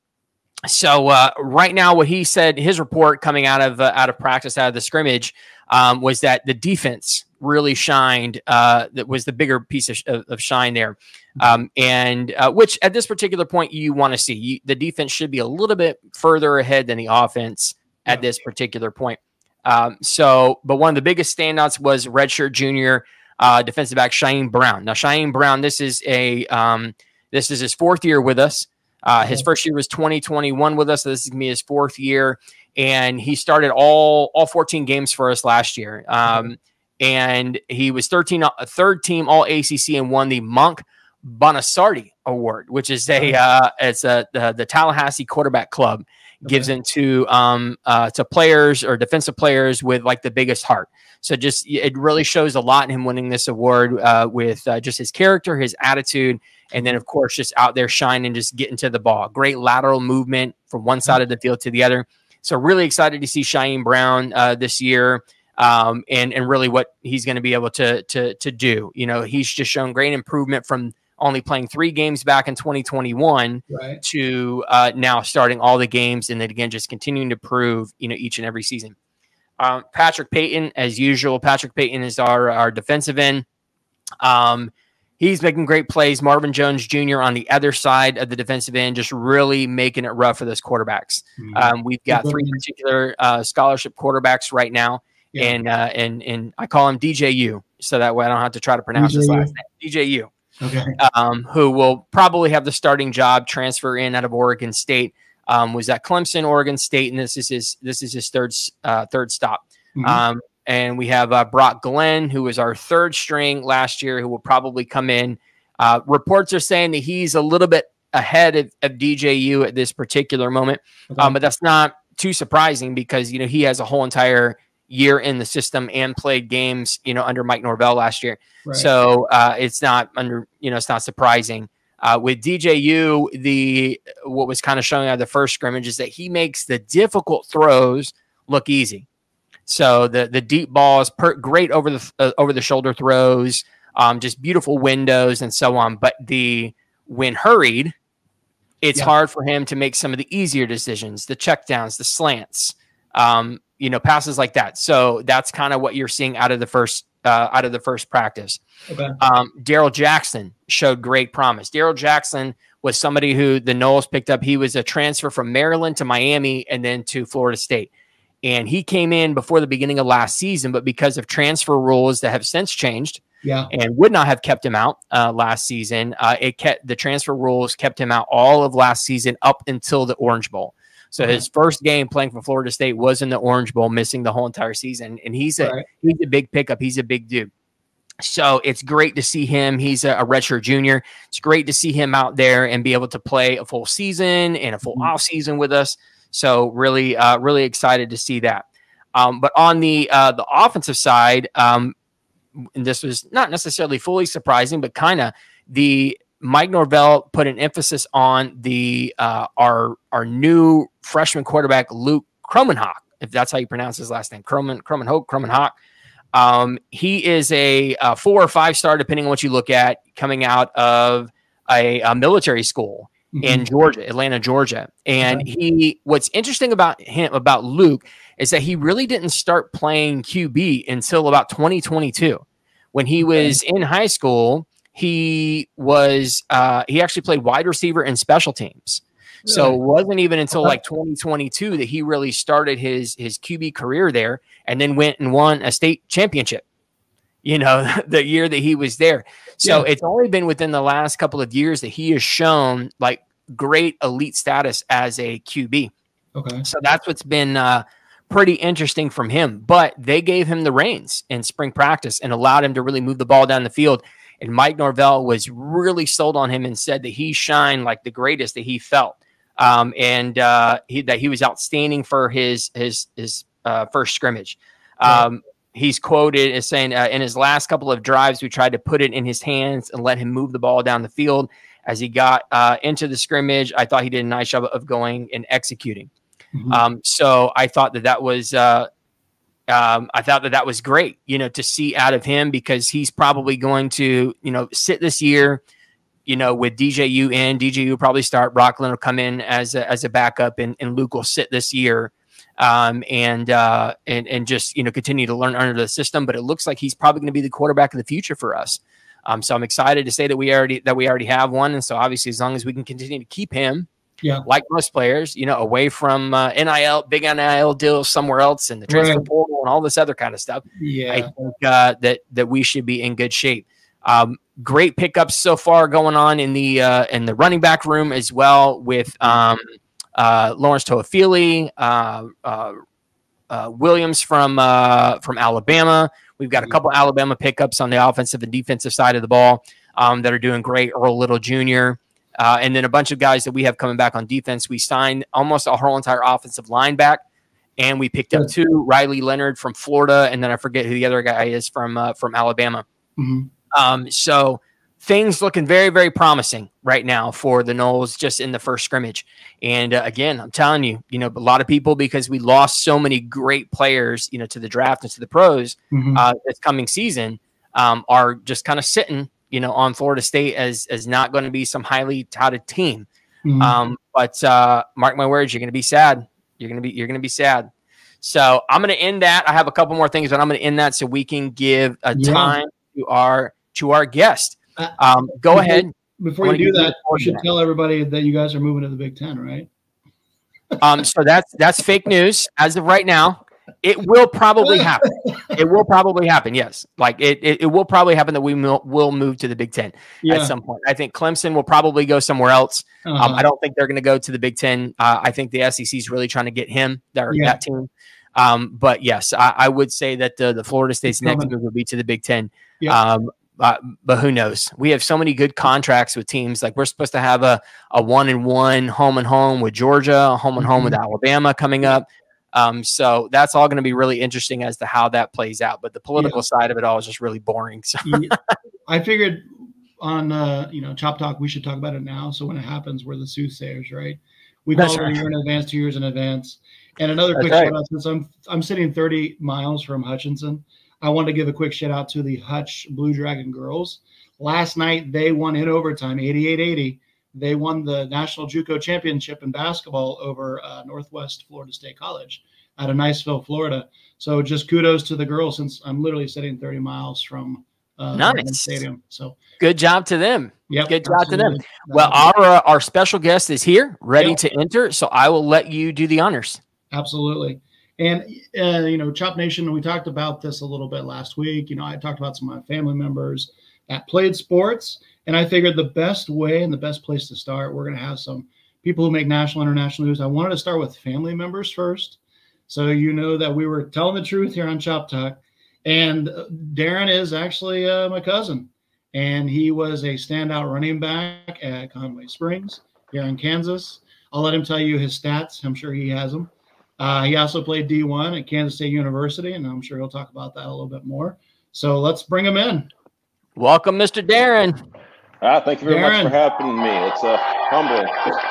so uh, right now, what he said, his report coming out of uh, out of practice, out of the scrimmage, um, was that the defense really shined. Uh, that was the bigger piece of, of shine there, um, and uh, which at this particular point you want to see. You, the defense should be a little bit further ahead than the offense at yeah. this particular point. Um, so, but one of the biggest standouts was redshirt junior uh, defensive back Shyheim Brown. Now, Shyheim Brown, this is a um, this is his fourth year with us. Uh, his first year was twenty twenty-one with us. So this is gonna be his fourth year, and he started all all fourteen games for us last year. Um, and he was thirteen, a third team All A C C, and won the Monk Bonasardi Award, which is a uh, it's a the, the Tallahassee Quarterback Club gives okay. into um uh to players or defensive players with like the biggest heart. So just it really shows a lot in him winning this award uh, with uh, just his character, his attitude, and then of course just out there shining, just getting to the ball. Great lateral movement from one side of the field to the other. So really excited to see Shyheim Brown uh, this year, um, and and really what he's going to be able to to to do. You know, he's just shown great improvement from only playing three games back in twenty twenty-one right. to uh, now starting all the games, and then again just continuing to prove, you know, each and every season. Um, Patrick Payton, as usual. Patrick Payton is our our defensive end. Um, he's making great plays. Marvin Jones Junior on the other side of the defensive end, just really making it rough for those quarterbacks. Mm-hmm. Um, we've got three particular uh, scholarship quarterbacks right now, yeah. and uh, and and I call him D J U, so that way I don't have to try to pronounce his last name. D J U. Okay. Um, who will probably have the starting job, transfer in out of Oregon State. Um, was at Clemson, Oregon State, and this is his this is his third uh, third stop. Mm-hmm. Um, and we have uh, Brock Glenn, who was our third string last year, who will probably come in. Uh, reports are saying that he's a little bit ahead of, of D J U at this particular moment, okay. um, but that's not too surprising because you know he has a whole entire year in the system and played games, you know, under Mike Norvell last year. Right. So uh, it's not under, you know, it's not surprising. Uh, with D J U, the what was kind of showing out of the first scrimmage is that he makes the difficult throws look easy. So the the deep balls, per, great over the uh, over the shoulder throws, um, just beautiful windows and so on. But the when hurried, it's yeah. hard for him to make some of the easier decisions, the checkdowns, the slants, um, you know, passes like that. So that's kind of what you're seeing out of the first. Uh, out of the first practice. Okay. Um, Daryl Jackson showed great promise. Daryl Jackson was somebody who the Noles picked up. He was a transfer from Maryland to Miami and then to Florida State. And he came in before the beginning of last season, but because of transfer rules that have since changed yeah. and would not have kept him out uh, last season, uh, it kept the transfer rules kept him out all of last season up until the Orange Bowl. So his first game playing for Florida State was in the Orange Bowl, missing the whole entire season. And he's a right. he's a big pickup. He's a big dude. So it's great to see him. He's a, a redshirt junior. It's great to see him out there and be able to play a full season and a full mm-hmm. off season with us. So really, uh, really excited to see that. Um, but on the uh, the offensive side, um, and this was not necessarily fully surprising, but kind of the Mike Norvell put an emphasis on the uh, our our new freshman quarterback Luke Kromenhoek, if that's how you pronounce his last name, Kromen Kromenhoek Kromenhoek. Um, he is a, a four or five star, depending on what you look at, coming out of a, a military school mm-hmm. in Georgia, Atlanta, Georgia. And okay. he, what's interesting about him, about Luke, is that he really didn't start playing Q B until about twenty twenty-two. When he was okay. in high school, he was uh, he actually played wide receiver and special teams. Really? So it wasn't even until like twenty twenty-two that he really started his his Q B career there, and then went and won a state championship, you know, the year that he was there. So yeah. it's only been within the last couple of years that he has shown like great elite status as a Q B. Okay. So that's what's been uh, pretty interesting from him. But they gave him the reins in spring practice and allowed him to really move the ball down the field. And Mike Norvell was really sold on him and said that he shined like the greatest that he felt um, and uh, he, that he was outstanding for his his his uh, first scrimmage. Um, he's quoted as saying, uh, in his last couple of drives, we tried to put it in his hands and let him move the ball down the field. As he got uh, into the scrimmage, I thought he did a nice job of going and executing. Mm-hmm. Um, so I thought that that was, uh, um, I thought that that was great, you know, to see out of him, because he's probably going to, you know, sit this year, you know, with D J U in. D J U will probably start. Rockland will come in as a, as a backup, and, and Luke will sit this year. Um, and, uh, and, and just, you know, continue to learn under the system. But it looks like he's probably going to be the quarterback of the future for us. Um, so I'm excited to say that we already, that we already have one. And so obviously, as long as we can continue to keep him, yeah, like most players, you know, away from uh, N I L, big N I L deals somewhere else, and the transfer right. portal and all this other kind of stuff. Yeah, I think uh, that, that we should be in good shape. Um, great pickups so far going on in the, uh, in the running back room as well, with, um, Uh, Lawrence Toafili, uh, uh, uh, Williams from uh, from Alabama. We've got a couple Alabama pickups on the offensive and defensive side of the ball um, that are doing great. Earl Little Junior Uh, and then a bunch of guys that we have coming back on defense. We signed almost our whole entire offensive line back, and we picked up two, Riley Leonard from Florida, and then I forget who the other guy is from uh, from Alabama. Mm-hmm. Um, so things looking very, very promising right now for the Noles just in the first scrimmage. And uh, again, I'm telling you, you know, a lot of people, because we lost so many great players, you know, to the draft and to the pros mm-hmm. uh, this coming season, um, are just kind of sitting, you know, on Florida State as, as not going to be some highly touted team. Mm-hmm. Um, but uh, mark my words, you're going to be sad. You're going to be, you're going to be sad. So I'm going to end that. I have a couple more things, but I'm going to end that so we can give a yeah. time to our, to our guest. Um, go before, ahead. Before you do that, you should tell everybody that you guys are moving to the Big Ten, right? um, so that's that's fake news as of right now. It will probably happen. It will probably happen. Yes, like it, it, it will probably happen that we will, will move to the Big Ten yeah. at some point. I think Clemson will probably go somewhere else. Uh-huh. Um, I don't think they're going to go to the Big Ten. Uh, I think the S E C is really trying to get him, their, yeah. that team. Um, but yes, I, I would say that the, the Florida State's next move will be to the Big Ten. Yeah. Um, Uh, but who knows? We have so many good contracts with teams. Like we're supposed to have a, a one and one home and home with Georgia, home and home mm-hmm. with Alabama coming up. Um, so that's all going to be really interesting as to how that plays out. But the political yeah. side of it all is just really boring. So yeah. I figured on, uh, you know, Chop Talk, we should talk about it now. So when it happens, we're the soothsayers, right? We call it a year in advance, two years in advance. And another quick right. shout out, since I'm, I'm sitting thirty miles from Hutchinson, I want to give a quick shout out to the Hutch Blue Dragon girls. Last night, they won in overtime, eighty-eight eighty. They won the National JUCO Championship in basketball over uh, Northwest Florida State College out of Niceville, Florida. So just kudos to the girls, since I'm literally sitting thirty miles from uh, nice. the stadium. So good job to them. Yep, good job absolutely. to them. Well, our uh, our special guest is here, ready yep. to enter. So I will let you do the honors. Absolutely. And, uh, you know, Chop Nation, we talked about this a little bit last week. You know, I talked about some of my family members that played sports, and I figured the best way and the best place to start, we're going to have some people who make national, international news. I wanted to start with family members first. So, you know, that we were telling the truth here on Chop Talk. And Darren is actually uh, my cousin, and he was a standout running back at Conway Springs here in Kansas. I'll let him tell you his stats. I'm sure he has them. Uh, he also played D one at Kansas State University, and I'm sure he'll talk about that a little bit more. So let's bring him in. Welcome, Mister Darren. Ah, thank you very Darren. much for having me. It's uh, humbling.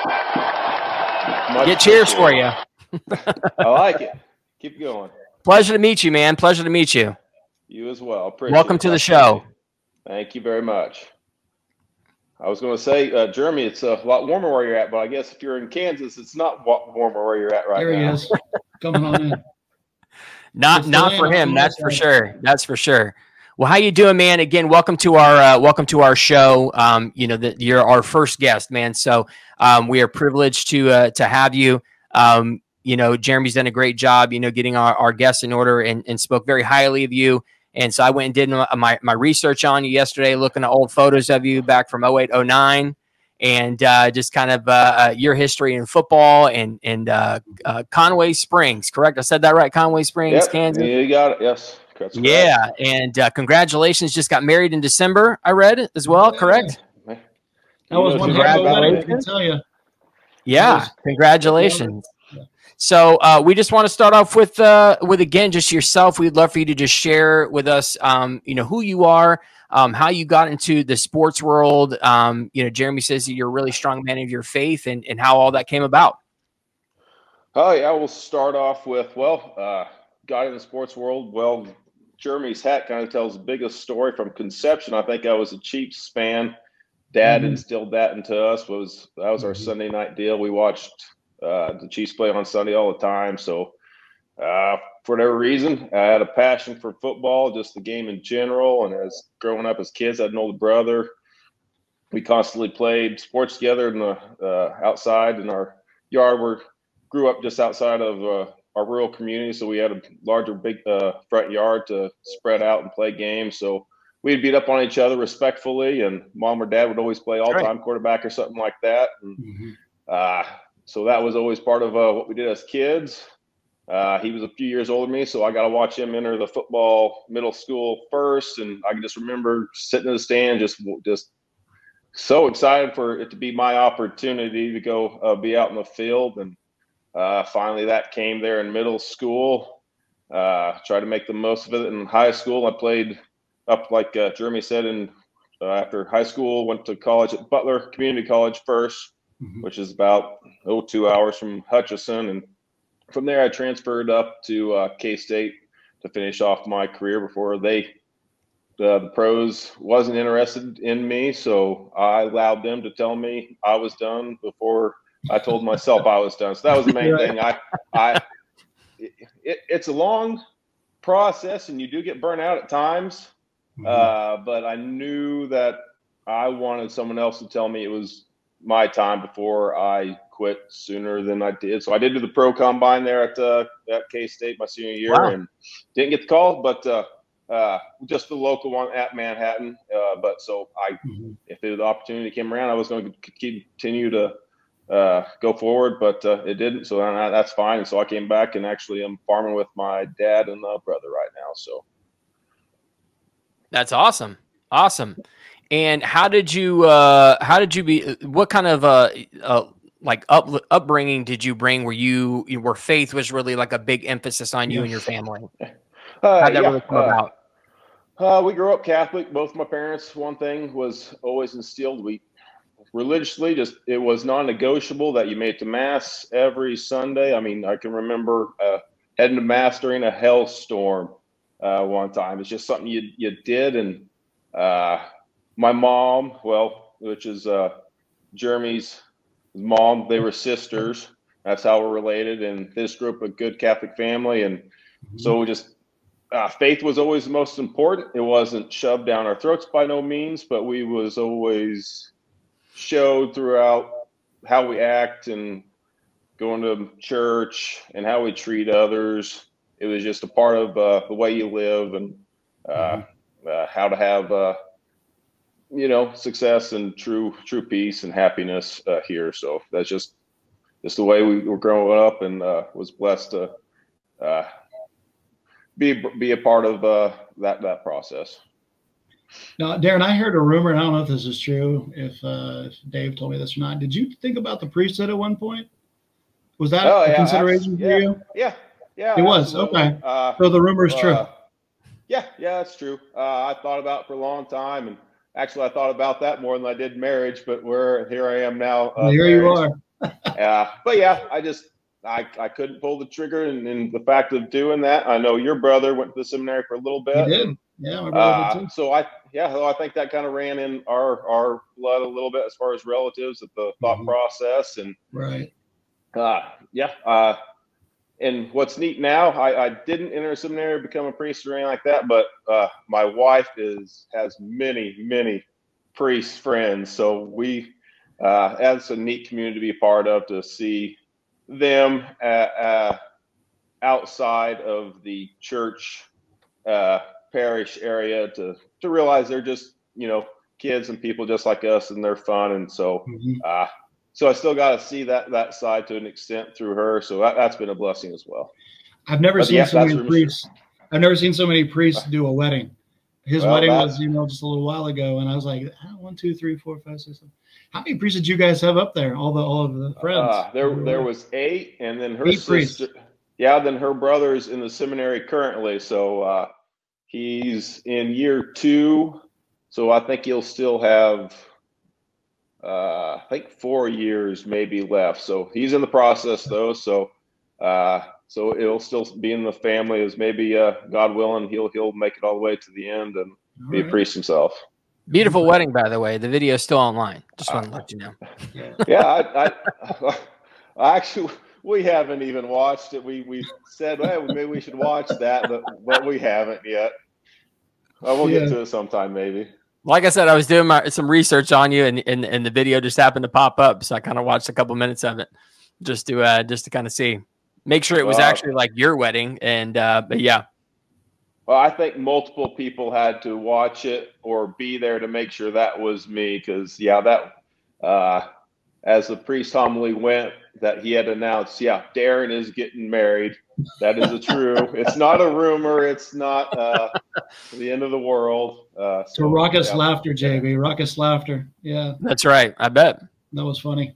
Much Get cheers for you. I like it. Keep going. Pleasure to meet you, man. Pleasure to meet you. You as well. Appreciate Welcome it. to the show. Thank you very much. I was going to say, uh, Jeremy, it's a lot warmer where you're at, but I guess if you're in Kansas, it's not warmer where you're at right there now. There he is. Coming on in. Not, not for him. That's for sure. That's for sure. Well, how you doing, man? Again, welcome to our uh, welcome to our show. Um, you know that you're our first guest, man. So um, we are privileged to uh, to have you. Um, you know, Jeremy's done a great job. You know, getting our, our guests in order, and, and spoke very highly of you. And so I went and did my, my research on you yesterday, looking at old photos of you back from oh eight, oh nine, and uh, just kind of uh, your history in football and, and uh, uh, Conway Springs, correct? I said that right, Conway Springs, yep. Kansas? Yeah, you got it, yes. That's yeah, correct. And uh, congratulations, just got married in December, I read as well, correct? That was one heck of a wedding, I can tell you. Yeah, was, congratulations. Yeah. So uh, we just want to start off with uh, with again just yourself. We'd love for you to just share with us, um, you know, who you are, um, how you got into the sports world. Um, you know, Jeremy says that you're a really strong man of your faith, and and how all that came about. Oh yeah, we'll start off with well, uh, got in the sports world. Well, Jeremy's hat kind of tells the biggest story from conception. I think I was a Chiefs fan. Dad Mhm. instilled that into us. Was that was our Mhm. Sunday night deal? We watched uh, the Chiefs play on Sunday all the time. So uh, for whatever reason, I had a passion for football, just the game in general. And as growing up as kids, I had an older brother. We constantly played sports together in the uh, outside in our yard. We grew up just outside of uh, our rural community, so we had a larger, big uh, front yard to spread out and play games. So we'd beat up on each other respectfully, and mom or dad would always play all-time quarterback or something like that. And Mhm. uh, so that was always part of uh, what we did as kids. Uh, he was a few years older than me, so I got to watch him enter the football middle school first, and I can just remember sitting in the stand, just just so excited for it to be my opportunity to go uh, be out in the field. And uh, finally that came there in middle school. Uh, tried to make the most of it in high school. I played up, like uh, Jeremy said, in uh, after high school, went to college at Butler Community College first, Mhm. which is about oh two hours from Hutchinson. And from there I transferred up to uh, K-State to finish off my career before they Uh, the pros wasn't interested in me, so I allowed them to tell me I was done before I told myself I was done. So that was the main Right. thing. I, I, it, it's a long process, and you do get burnt out at times. Mhm. Uh, but I knew that I wanted someone else to tell me it was my time before I quit sooner than I did. So I did do the pro combine there at uh, at K-State my senior year, Wow. and didn't get the call, but. Uh, Uh, just the local one at Manhattan. Uh, but so I, Mhm. if the opportunity came around, I was going to continue to uh, go forward, but uh, it didn't. So I, that's fine. And so I came back, and actually I'm farming with my dad and uh, brother right now. So That's awesome. Awesome. And how did you, uh, how did you be, what kind of, uh, uh like up, upbringing did you bring where you, where faith was really like a big emphasis on you Yeah. and your family? uh, How'd that yeah, really come uh, about? Uh, we grew up Catholic. Both my parents, one thing was always instilled. We religiously just, it was non-negotiable that you made it to mass every Sunday. I mean, I can remember uh, heading to mass during a hailstorm uh, one time. It's just something you you did. And uh, my mom, well, which is uh, Jeremy's mom, they were sisters. That's how we're related. And this group, a good Catholic family. And Mhm. so we just, Uh, faith was always the most important. It wasn't shoved down our throats by no means, but we was always showed throughout how we act and going to church and how we treat others. It was just a part of uh, the way you live and uh, Mhm. uh, how to have, uh, you know, success and true true peace and happiness uh, here. So that's just just the way we were growing up, and uh, was blessed to uh, be be a part of uh, that that process. Now, Darren, I heard a rumor, and I don't know if this is true, if, uh, if Dave told me this or not. Did you think about the priesthood at one point? Was that Oh a yeah, consideration abs- for yeah, you? yeah, yeah, It was. absolutely. Okay. Uh, So the rumor is true. uh, yeah, yeah, that's true. Uh, I thought about it for a long time, and actually, I thought about that more than I did marriage. But we're here. I am now. Uh, Here you married. are. Uh, but yeah, I just I I couldn't pull the trigger, and, and the fact of doing that, I know your brother went to the seminary for a little He bit, did. and Yeah, my brother did uh, too. so I yeah, so I think that kind of ran in our our blood a little bit as far as relatives, at the thought Mhm. process, and Right. uh, yeah. Uh, and what's neat now, I, I didn't enter a seminary or become a priest or anything like that, but uh, my wife is has many, many priest friends. So we, uh, as a neat community to be a part of, to see them uh, uh, outside of the church uh, parish area, to to realize they're just, you know, kids and people just like us, and they're fun. And so Mhm. uh, so I still got to see that that side to an extent through her. So that, that's been a blessing as well. I've never But seen yeah, so that's many for sure. priests. I've never seen so many priests do a wedding. His Well, wedding that's- was, you know, just a little while ago, and I was like, ah, one, two, three, four, five, six, seven. How many priests did you guys have up there? All the all of the friends. Uh, there, there was eight, and then her Eight sister. priests. Yeah, then her brother's in the seminary currently, so uh, he's in year two. So I think he'll still have, uh, I think four years maybe left. So he's in the process though. So, uh, so it'll still be in the family as maybe, uh, God willing, he'll he'll make it all the way to the end and All be right. a priest himself. Beautiful wedding, by the way. The video is still online. Just want to let you know. Yeah. Yeah, I, I, I actually we haven't even watched it. We we said, hey, maybe we should watch that, but but we haven't yet. Well, we'll Yeah. get to it sometime maybe. Like I said, I was doing my, some research on you, and, and and the video just happened to pop up, so I kind of watched a couple minutes of it just to uh, just to kind of see, make sure it was Well, actually like your wedding. And uh, but yeah, Well, I think multiple people had to watch it or be there to make sure that was me, because yeah, that uh, as the priest homily went, that he had announced, yeah, Darren is getting married. That is a true. It's not a rumor. It's not uh, the end of the world. Uh, So raucous yeah. laughter, J B. Raucous laughter. Yeah, that's right. I bet. that was funny.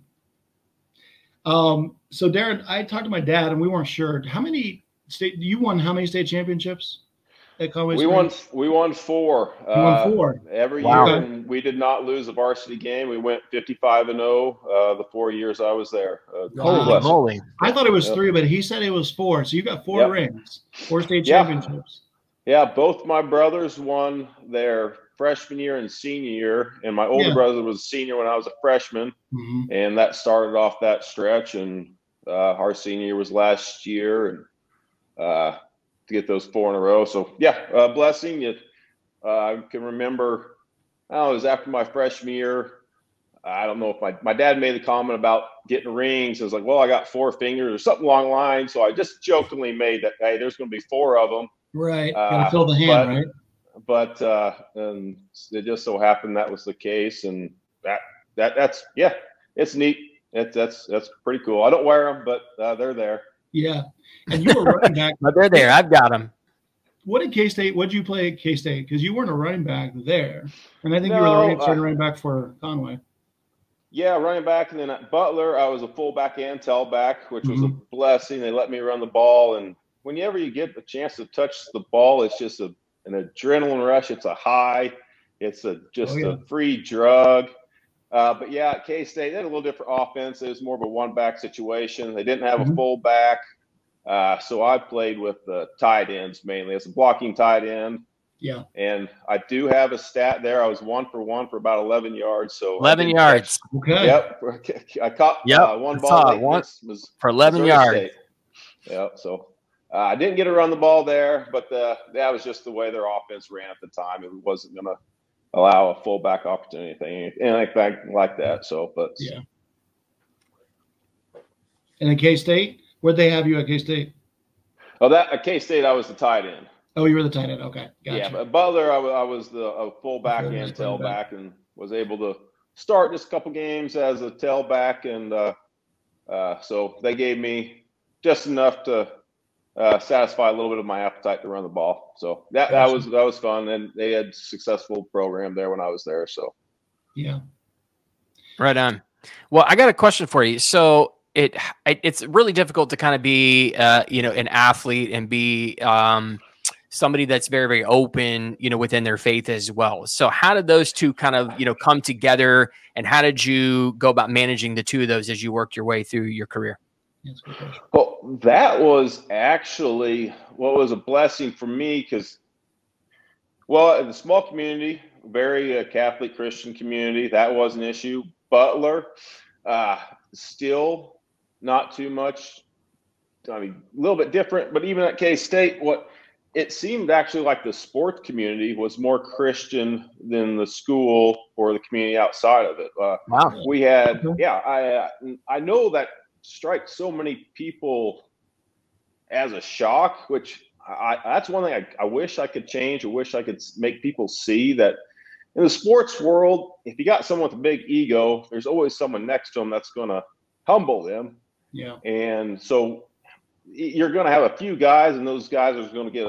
Um, so Darren, I talked to my dad, and we weren't sure how many state you won. How many state championships at Conway We Springs? won. We won four. You won uh, four. every Wow. year, and we did not lose a varsity game. We went fifty-five and zero uh, the four years I was there. Uh, Wow. Holy bless you. moly. I thought it was Yep. three, but he said it was four. So you got four Yep. rings, four state Yeah. championships. Yeah, both my brothers won their freshman year and senior year, and my older Yeah. brother was a senior when I was a freshman, Mhm. and that started off that stretch. And uh, our senior year was last year, and uh, to get those four in a row. So yeah, uh, blessing. It, uh, I can remember. Oh, it was after my freshman year. I don't know if my, my dad made the comment about getting rings. I was like, well, I got four fingers or something along the line. So I just jokingly made that, hey, there's going to be four of them. Right. Uh, Got to fill the hand, but- right? But uh, and it just so happened that was the case, and that that that's yeah, it's neat. It's that's that's pretty cool. I don't wear them, but uh, they're there. Yeah. And you were running back. But they're there. I've got them. What did K State? What did you play at K State? Because you weren't a running back there, and I think you were the No, running, starting uh, running back for Conway. Yeah, running back, and then at Butler, I was a fullback and tailback, which was a blessing. They let me run the ball, and whenever you get the chance to touch the ball, it's just a an adrenaline rush. It's a high. It's a just Oh, yeah. a free drug. Uh, but yeah, at K-State, they had a little different offense. It was more of a one-back situation. They didn't have Mhm. a fullback, uh, so I played with the tight ends mainly as a blocking tight end. Yeah. And I do have a stat there. I was one for one for about eleven yards. So I eleven did yards catch- Okay. Yep, I caught Yep, uh, one I ball saw it. late. One- This was for eleven Missouri yards. State. Yep. So uh, I didn't get to run the ball there, but the, that was just the way their offense ran at the time. It wasn't going to allow a fullback opportunity, anything, anything like that. So, but Yeah. And at K State, where'd they have you at K State? oh, that at K-State, I was the tight end. Oh, you were the tight end. Okay, gotcha. Yeah, but Butler, I was, I was the a fullback Okay, and just running back. tailback, and was able to start just a couple games as a tailback, and uh, uh, so they gave me just enough to uh, satisfy a little bit of my appetite to run the ball. So that, that Gotcha. was that was fun, and they had a successful program there when I was there. So Yeah. Right on. Well, I got a question for you. So it it- it's really difficult to kind of be uh, you know, an athlete and be um, somebody that's very, very open, you know, within their faith as well. So how did those two kind of, you know, come together, and how did you go about managing the two of those as you worked your way through your career? That's a good question. well, that was actually what was a blessing for me, because well, in the small community, very uh, Catholic Christian community, that was an issue. Butler, uh, still not too much. I mean, a little bit different, but even at K-State, what it seemed actually like the sports community was more Christian than the school or the community outside of it. Uh, Wow. we had, Okay. yeah, I uh, I know that strikes so many people as a shock, which I, that's one thing I, I wish I could change. I wish I could s- make people see that in the sports world, if you got someone with a big ego, there's always someone next to them that's going to humble them. Yeah. And so y- you're going to have a few guys, and those guys are going to get a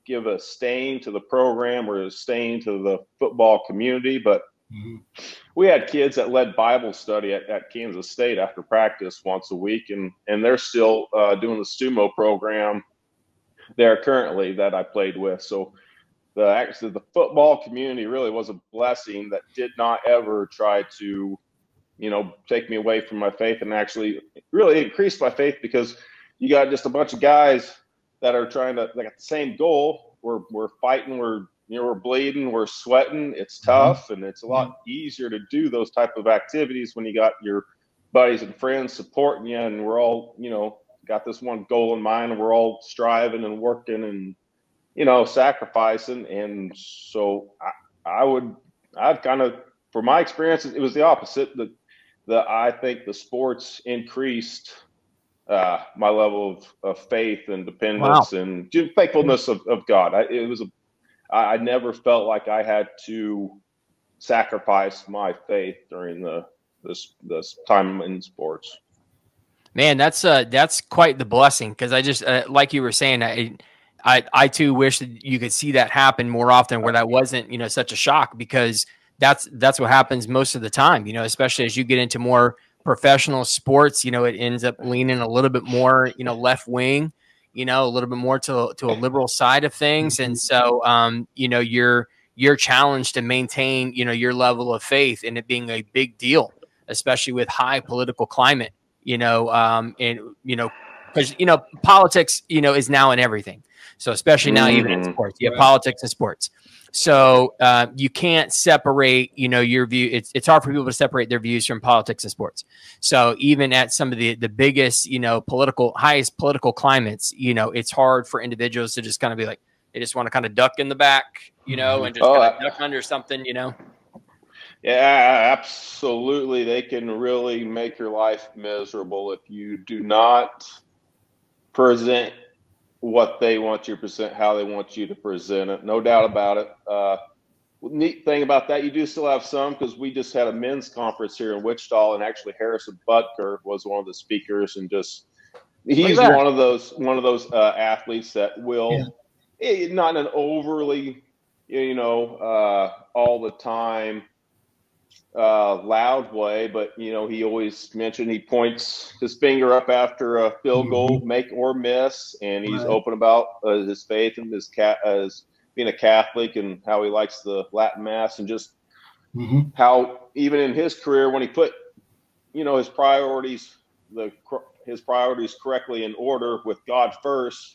give a stain to the program or a stain to the football community, but mm-hmm. we had kids that led Bible study at, at Kansas State after practice once a week, and and they're still uh, doing the STUMO program there currently that I played with. So the actually the football community really was a blessing that did not ever try to, you know, take me away from my faith, and actually really increased my faith, because you got just a bunch of guys that are trying to, they got the same goal. We're we're fighting, we're you know we're bleeding, we're sweating. It's tough, and it's a lot easier to do those type of activities when you got your buddies and friends supporting you, and we're all, you know, got this one goal in mind, and we're all striving and working and, you know, sacrificing. And so I, I would, I'd kind of, for my experience, it was the opposite. The, the I think the sports increased uh, my level of, of faith and dependence. Wow. And faithfulness of, of God. I, it was a, I, I never felt like I had to sacrifice my faith during the this this time in sports. Man, that's uh that's quite the blessing, because I just uh, like you were saying, I. I, I too wish that you could see that happen more often, where that wasn't, you know, such a shock, because that's, that's what happens most of the time, you know, especially as you get into more professional sports, you know, it ends up leaning a little bit more, you know, left wing, you know, a little bit more to, to a liberal side of things. And so, um, you know, you're, you're challenged to maintain, you know, your level of faith, and it being a big deal, especially with high political climate, you know, um, and, you know, because, you know, politics, you know, is now in everything. So especially now, mm-hmm. even in sports, you have right. politics and sports. So uh, you can't separate, you know, your view. It's it's hard for people to separate their views from politics and sports. So even at some of the the biggest, you know, political highest political climates, you know, it's hard for individuals to just kind of be like, they just want to kind of duck in the back, you know, and just oh, kind of duck under something, you know. Yeah, absolutely. They can really make your life miserable if you do not present what they want you to present, how they want you to present it. No doubt about it. Uh, neat thing about that, you do still have some, because we just had a men's conference here in Wichita, and actually Harrison Butker was one of the speakers, and just he's one of those one of those uh, athletes that will yeah. eh, not an overly, you know, uh, all the time uh loud way, but you know, he always mentioned, he points his finger up after a field goal, mm-hmm. make or miss, and he's right. open about uh, his faith and his cat as being a Catholic, and how he likes the Latin Mass, and just mm-hmm. how even in his career, when he put, you know, his priorities the his priorities correctly in order with God first,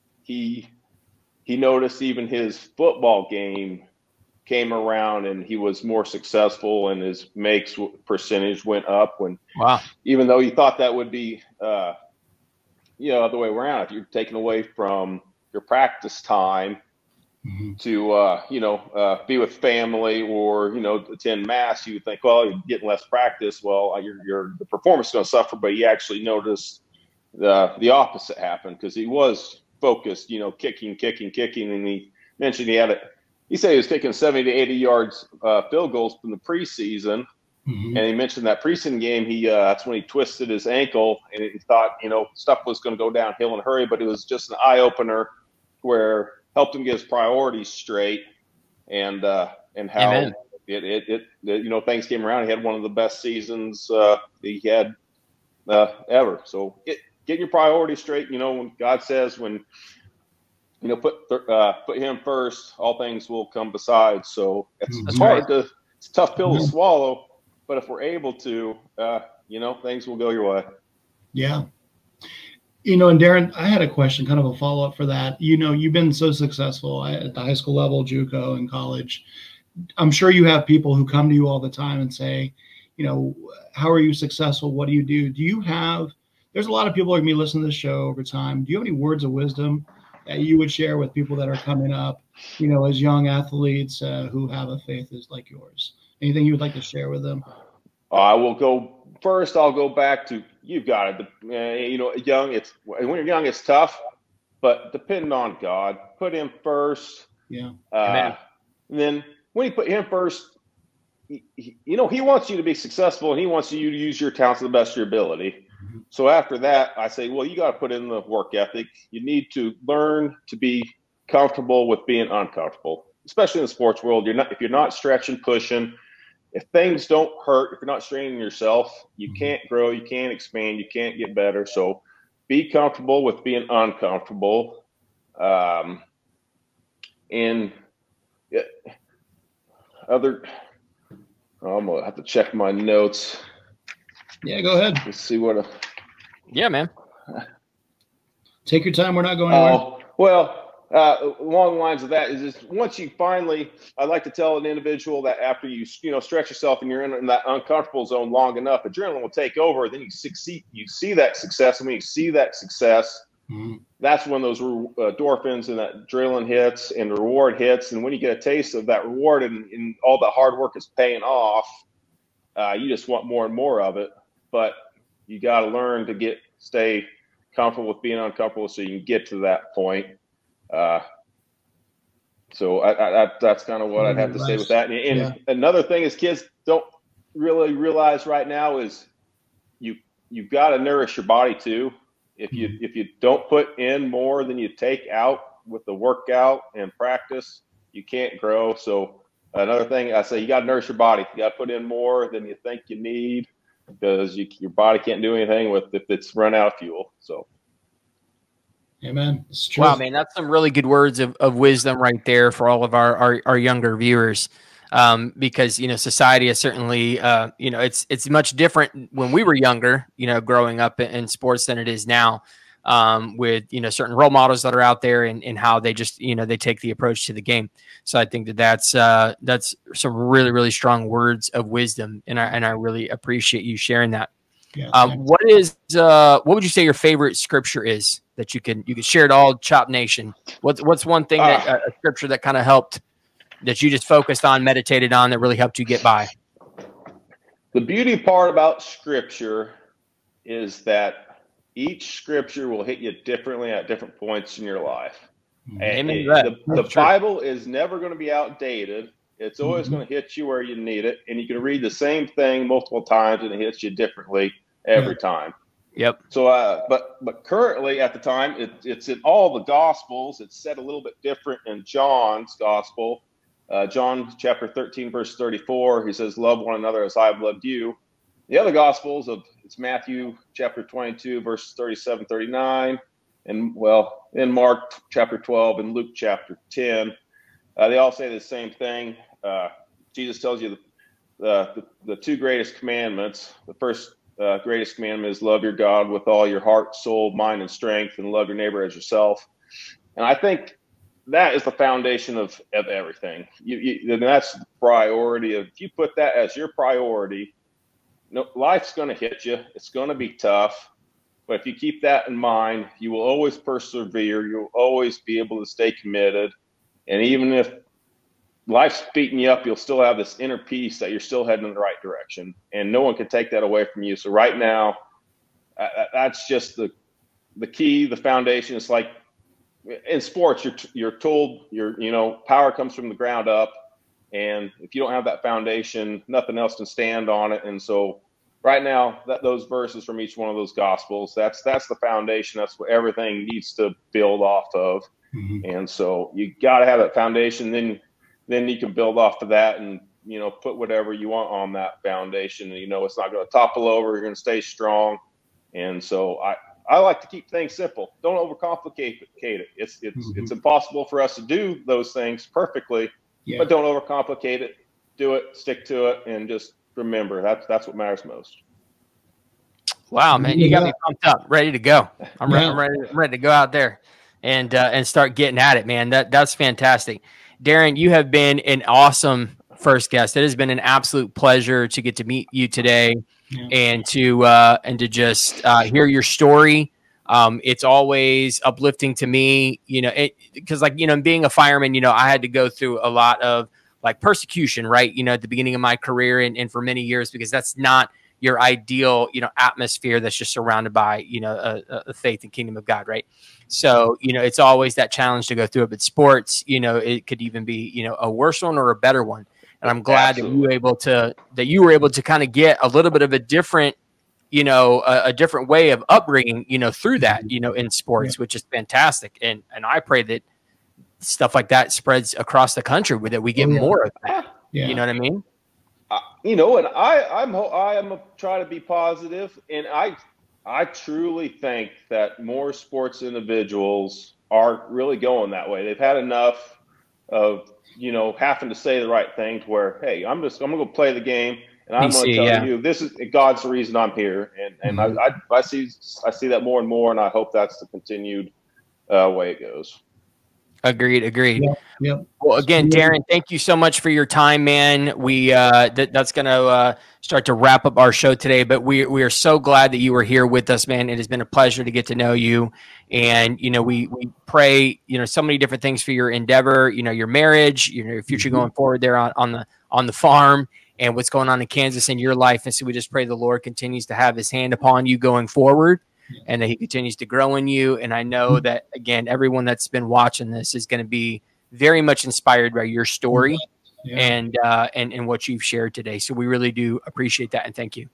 he he noticed even his football game came around, and he was more successful, and his makes percentage went up. When wow, even though you thought that would be, uh, you know, other way around, if you're taken away from your practice time mm-hmm. to, uh, you know, uh, be with family, or, you know, attend mass, you would think, well, you're getting less practice. Well, your your the performance is going to suffer. But you actually noticed the the opposite happen, because he was focused, you know, kicking, kicking, kicking, and he mentioned he had a He said he was kicking seventy to eighty yards uh, field goals from the preseason. Mm-hmm. And he mentioned that preseason game, he uh, that's when he twisted his ankle, and he thought, you know, stuff was going to go downhill in a hurry, but it was just an eye-opener where helped him get his priorities straight, and uh, and how it, it, it, it, you know, things came around. He had one of the best seasons uh, he had uh, ever. So it, getting your priorities straight, you know, when God says, when you know, put uh, put him first, all things will come besides. So it's, That's it's hard right. to, it's a tough pill to swallow, but if we're able to, uh, you know, things will go your way. Yeah. You know, and Darren, I had a question, kind of a follow-up for that. You know, you've been so successful at the high school level, JUCO, and college. I'm sure you have people who come to you all the time and say, you know, how are you successful? What do you do? Do you have, there's a lot of people who are going to be listening to this show over time. Do you have any words of wisdom that you would share with people that are coming up, you know, as young athletes uh, who have a faith as like yours? Anything you would like to share with them? I will go first. I'll go back to, you've got it. Uh, you know, young, it's when you're young, it's tough, but depend on God. Put him first. Yeah. Uh, and then when you put him first, he, he, you know, he wants you to be successful, and he wants you to use your talents to the best of your ability. Mm-hmm. So after that, I say, well, you got to put in the work ethic. You need to learn to be comfortable with being uncomfortable, especially in the sports world. You're not if you're not stretching, pushing. If things don't hurt, if you're not straining yourself, you can't grow, you can't expand, you can't get better. So be comfortable with being uncomfortable. Um, and yeah, other, oh, I'm going to have to check my notes. Yeah, go ahead. Let's see what. A, yeah, man. Take your time. We're not going anywhere. Oh, well. Uh, along the lines of that is just once you finally, I like to tell an individual that after you, you know, stretch yourself and you're in, in that uncomfortable zone long enough, adrenaline will take over. Then you succeed, you see that success. And when you see that success, mm-hmm. that's when those uh, endorphins and that adrenaline hits and the reward hits. And when you get a taste of that reward and, and all the hard work is paying off, uh, you just want more and more of it. But you got to learn to get, stay comfortable with being uncomfortable so you can get to that point. Uh, so I, I, that's kind of what I'd have to say with that. And, and yeah. another thing is kids don't really realize right now is you, you've got to nourish your body too. If you, if you don't put in more than you take out with the workout and practice, you can't grow. So another thing I say, you got to nourish your body. You got to put in more than you think you need because you, your body can't do anything with if it's run out of fuel. So. Amen. It's true. Wow, man, that's some really good words of, of wisdom right there for all of our, our, our younger viewers. Um, because, you know, society is certainly, uh, you know, it's, it's much different when we were younger, you know, growing up in, in sports than it is now, um, with, you know, certain role models that are out there and, and how they just, you know, they take the approach to the game. So I think that that's, uh, that's some really, really strong words of wisdom. And I, and I really appreciate you sharing that. Yeah, um, what is, uh, what would you say your favorite scripture is that you can, you can share it all, Chop Nation? What's, what's one thing that uh, a scripture that kind of helped, that you just focused on, meditated on, that really helped you get by? The beauty part about scripture is that each scripture will hit you differently at different points in your life. And it, the, the Bible is never going to be outdated. It's always mm-hmm. going to hit you where you need it. And you can read the same thing multiple times and it hits you differently every yeah. time. Yep. So, uh, but, but currently at the time, it, it's in all the Gospels. It's said a little bit different in John's Gospel. Uh, John chapter thirteen, verse thirty-four, he says, love one another as I've loved you. The other Gospels of it's Matthew chapter twenty-two, verse thirty-seven, thirty-nine. And well, in Mark chapter twelve and Luke chapter ten, uh, they all say the same thing. Uh, Jesus tells you the, the, the, the two greatest commandments. The first uh, greatest commandment is love your God with all your heart, soul, mind, and strength, and love your neighbor as yourself. And I think that is the foundation of, of everything. You, you, and that's the priority. Of, if you put that as your priority, no, life's going to hit you. It's going to be tough. But if you keep that in mind, you will always persevere. You'll always be able to stay committed. And even if life's beating you up, you'll still have this inner peace that you're still heading in the right direction. And no one can take that away from you. So right now, uh, that's just the the key, the foundation. It's like in sports, you're you're told you're you know power comes from the ground up, and if you don't have that foundation, nothing else can stand on it. And so right now, that those verses from each one of those Gospels, that's that's the foundation. That's what everything needs to build off of. Mm-hmm. And so you got to have that foundation. Then then you can build off of that and, you know, put whatever you want on that foundation. And, you know, it's not going to topple over. You're going to stay strong. And so I, I like to keep things simple. Don't overcomplicate it. It's it's mm-hmm. it's impossible for us to do those things perfectly, yeah. but don't overcomplicate it. Do it, stick to it, and just remember that's that's what matters most. Wow, man, you got me pumped up, ready to go. I'm, yeah. ready, I'm ready, I'm ready to go out there and uh, and start getting at it, man. That that's fantastic. Darren, you have been an awesome first guest. It has been an absolute pleasure to get to meet you today yeah. and to uh, and to just uh, hear your story. Um, it's always uplifting to me, you know, because like, you know, being a fireman, you know, I had to go through a lot of like persecution, right? You know, at the beginning of my career and, and for many years, because that's not your ideal, you know, atmosphere that's just surrounded by, you know, a, a faith and kingdom of God, right? So, you know, it's always that challenge to go through it. But sports, you know, it could even be, you know, a worse one or a better one. And I'm glad Absolutely. that you were able to, that you were able to kind of get a little bit of a different, you know, a, a different way of upbringing, you know, through that, you know, in sports, yeah. which is fantastic. And, and I pray that stuff like that spreads across the country, with it, we get oh, yeah. more of that. Yeah. You know what I mean? Uh, you know, and I, I'm, I am a, try to be positive, and I, I truly think that more sports individuals are really going that way. They've had enough of, you know, having to say the right thing to where, hey, I'm just, I'm gonna go play the game, and I'm going to tell yeah. you this is God's the reason I'm here, and and mm-hmm. I, I, I see, I see that more and more, and I hope that's the continued uh, way it goes. Agreed. Agreed. Yep, yep. Well, again, Darren, thank you so much for your time, man. We uh, th- that's going to uh, start to wrap up our show today, but we we are so glad that you were here with us, man. It has been a pleasure to get to know you, and you know, we we pray, you know, so many different things for your endeavor, you know, your marriage, you know, your future going forward there on, on the on the farm, and what's going on in Kansas in your life. And so we just pray the Lord continues to have His hand upon you going forward, and that He continues to grow in you. And I know that, again, everyone that's been watching this is going to be very much inspired by your story yeah. and, uh, and, and what you've shared today. So we really do appreciate that. And thank you.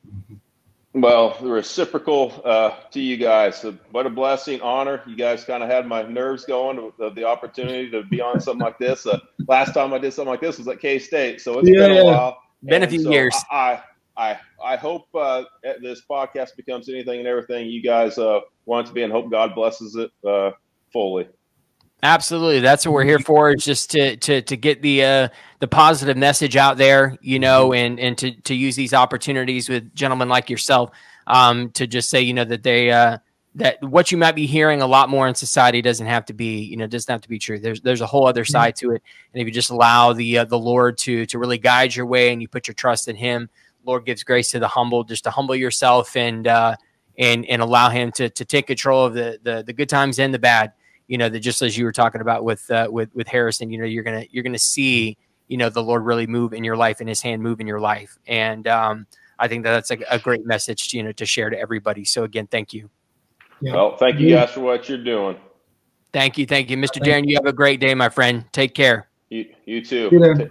Well, the reciprocal uh, to you guys. So what a blessing, honor. You guys kind of had my nerves going of the opportunity to be on something like this. Uh, last time I did something like this was at K-State. So it's yeah, been a while. Been and a few so years. I, I, I hope uh, this podcast becomes anything and everything you guys uh, want it to be, and hope God blesses it uh, fully. Absolutely, that's what we're here for. Is just to to to get the uh, the positive message out there, you know, and and to to use these opportunities with gentlemen like yourself, um, to just say, you know, that they uh, that what you might be hearing a lot more in society doesn't have to be, you know, doesn't have to be true. There's there's a whole other side to it, and if you just allow the uh, the Lord to to really guide your way, and you put your trust in Him, Lord gives grace to the humble. Just to humble yourself and uh, and and allow Him to to take control of the the the good times and the bad. You know, that just as you were talking about with uh, with with Harrison, you know, you're gonna you're gonna see, you know, the Lord really move in your life and His hand move in your life, and um, I think that that's a, a great message, to, you know, to share to everybody. So again, thank you. Yeah. Well, thank you guys for what you're doing. Thank you, thank you, Mister Darren. You have a great day, my friend. Take care. You you too. You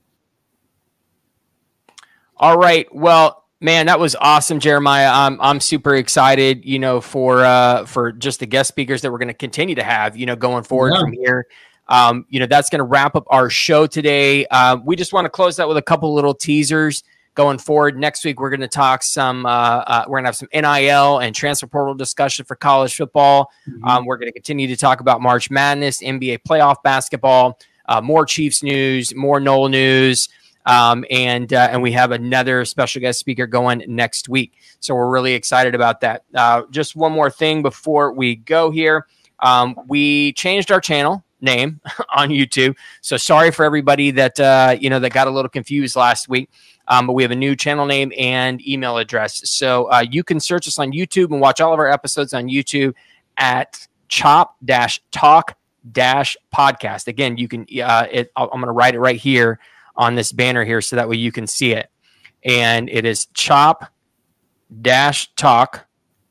All right. Well, man, that was awesome, Jeremiah. I'm I'm super excited, you know, for uh, for just the guest speakers that we're going to continue to have, you know, going forward yeah. from here. Um, you know, that's going to wrap up our show today. Uh, we just want to close that with a couple little teasers going forward. Next week, we're going to talk some. Uh, uh, we're going to have some N I L and transfer portal discussion for college football. Mm-hmm. Um, we're going to continue to talk about March Madness, N B A playoff basketball, uh, more Chiefs news, more Noel news. Um, and uh, and we have another special guest speaker going next week. So we're really excited about that. Uh, just one more thing before we go here. Um, we changed our channel name on YouTube. So sorry for everybody that, uh, you know, that got a little confused last week. Um, but we have a new channel name and email address. So uh, you can search us on YouTube and watch all of our episodes on YouTube at chop dash talk dash podcast. Again, you can, uh, it, I'm going to write it right here on this banner here, so that way you can see it. And it is chop dash talk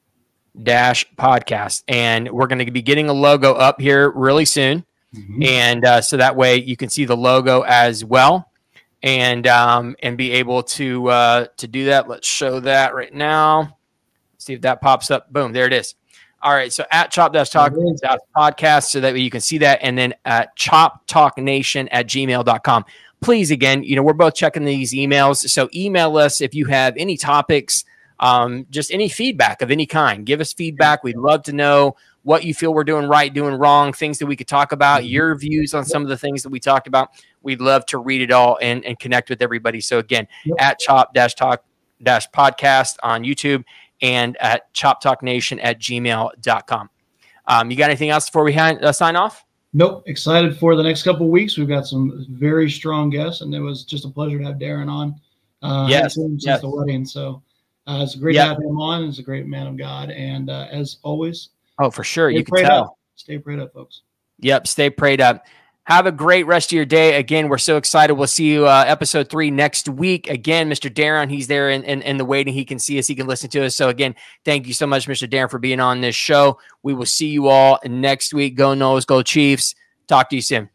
dash podcast. And we're going to be getting a logo up here really soon. Mm-hmm. And uh, so that way you can see the logo as well, and um, and be able to uh, to do that. Let's show that right now. See if that pops up. Boom, there it is. All right, so at chop dash talk dash podcast, so that way you can see that. And then at chop talk nation at gmail dot com. Please, again, you know, we're both checking these emails. So email us if you have any topics, um, just any feedback of any kind. Give us feedback. We'd love to know what you feel we're doing right, doing wrong, things that we could talk about, your views on some of the things that we talked about. We'd love to read it all and, and connect with everybody. So again, yep. at chop dash talk dash podcast on YouTube and at chop talk nation at gmail dot com. Um, you got anything else before we ha- uh, sign off? Nope. Excited for the next couple of weeks. We've got some very strong guests, and it was just a pleasure to have Darren on. Uh, yes. Since yes. the wedding. So uh, it's great yep. to have him on. He's a great man of God. And uh, as always, oh, for sure. You can tell. Up. Stay prayed up, folks. Yep. Stay prayed up. Have a great rest of your day. Again, we're so excited. We'll see you uh, episode three next week. Again, Mister Darren, he's there in, in, in the waiting. He can see us. He can listen to us. So again, thank you so much, Mister Darren, for being on this show. We will see you all next week. Go Noles, go Chiefs. Talk to you soon.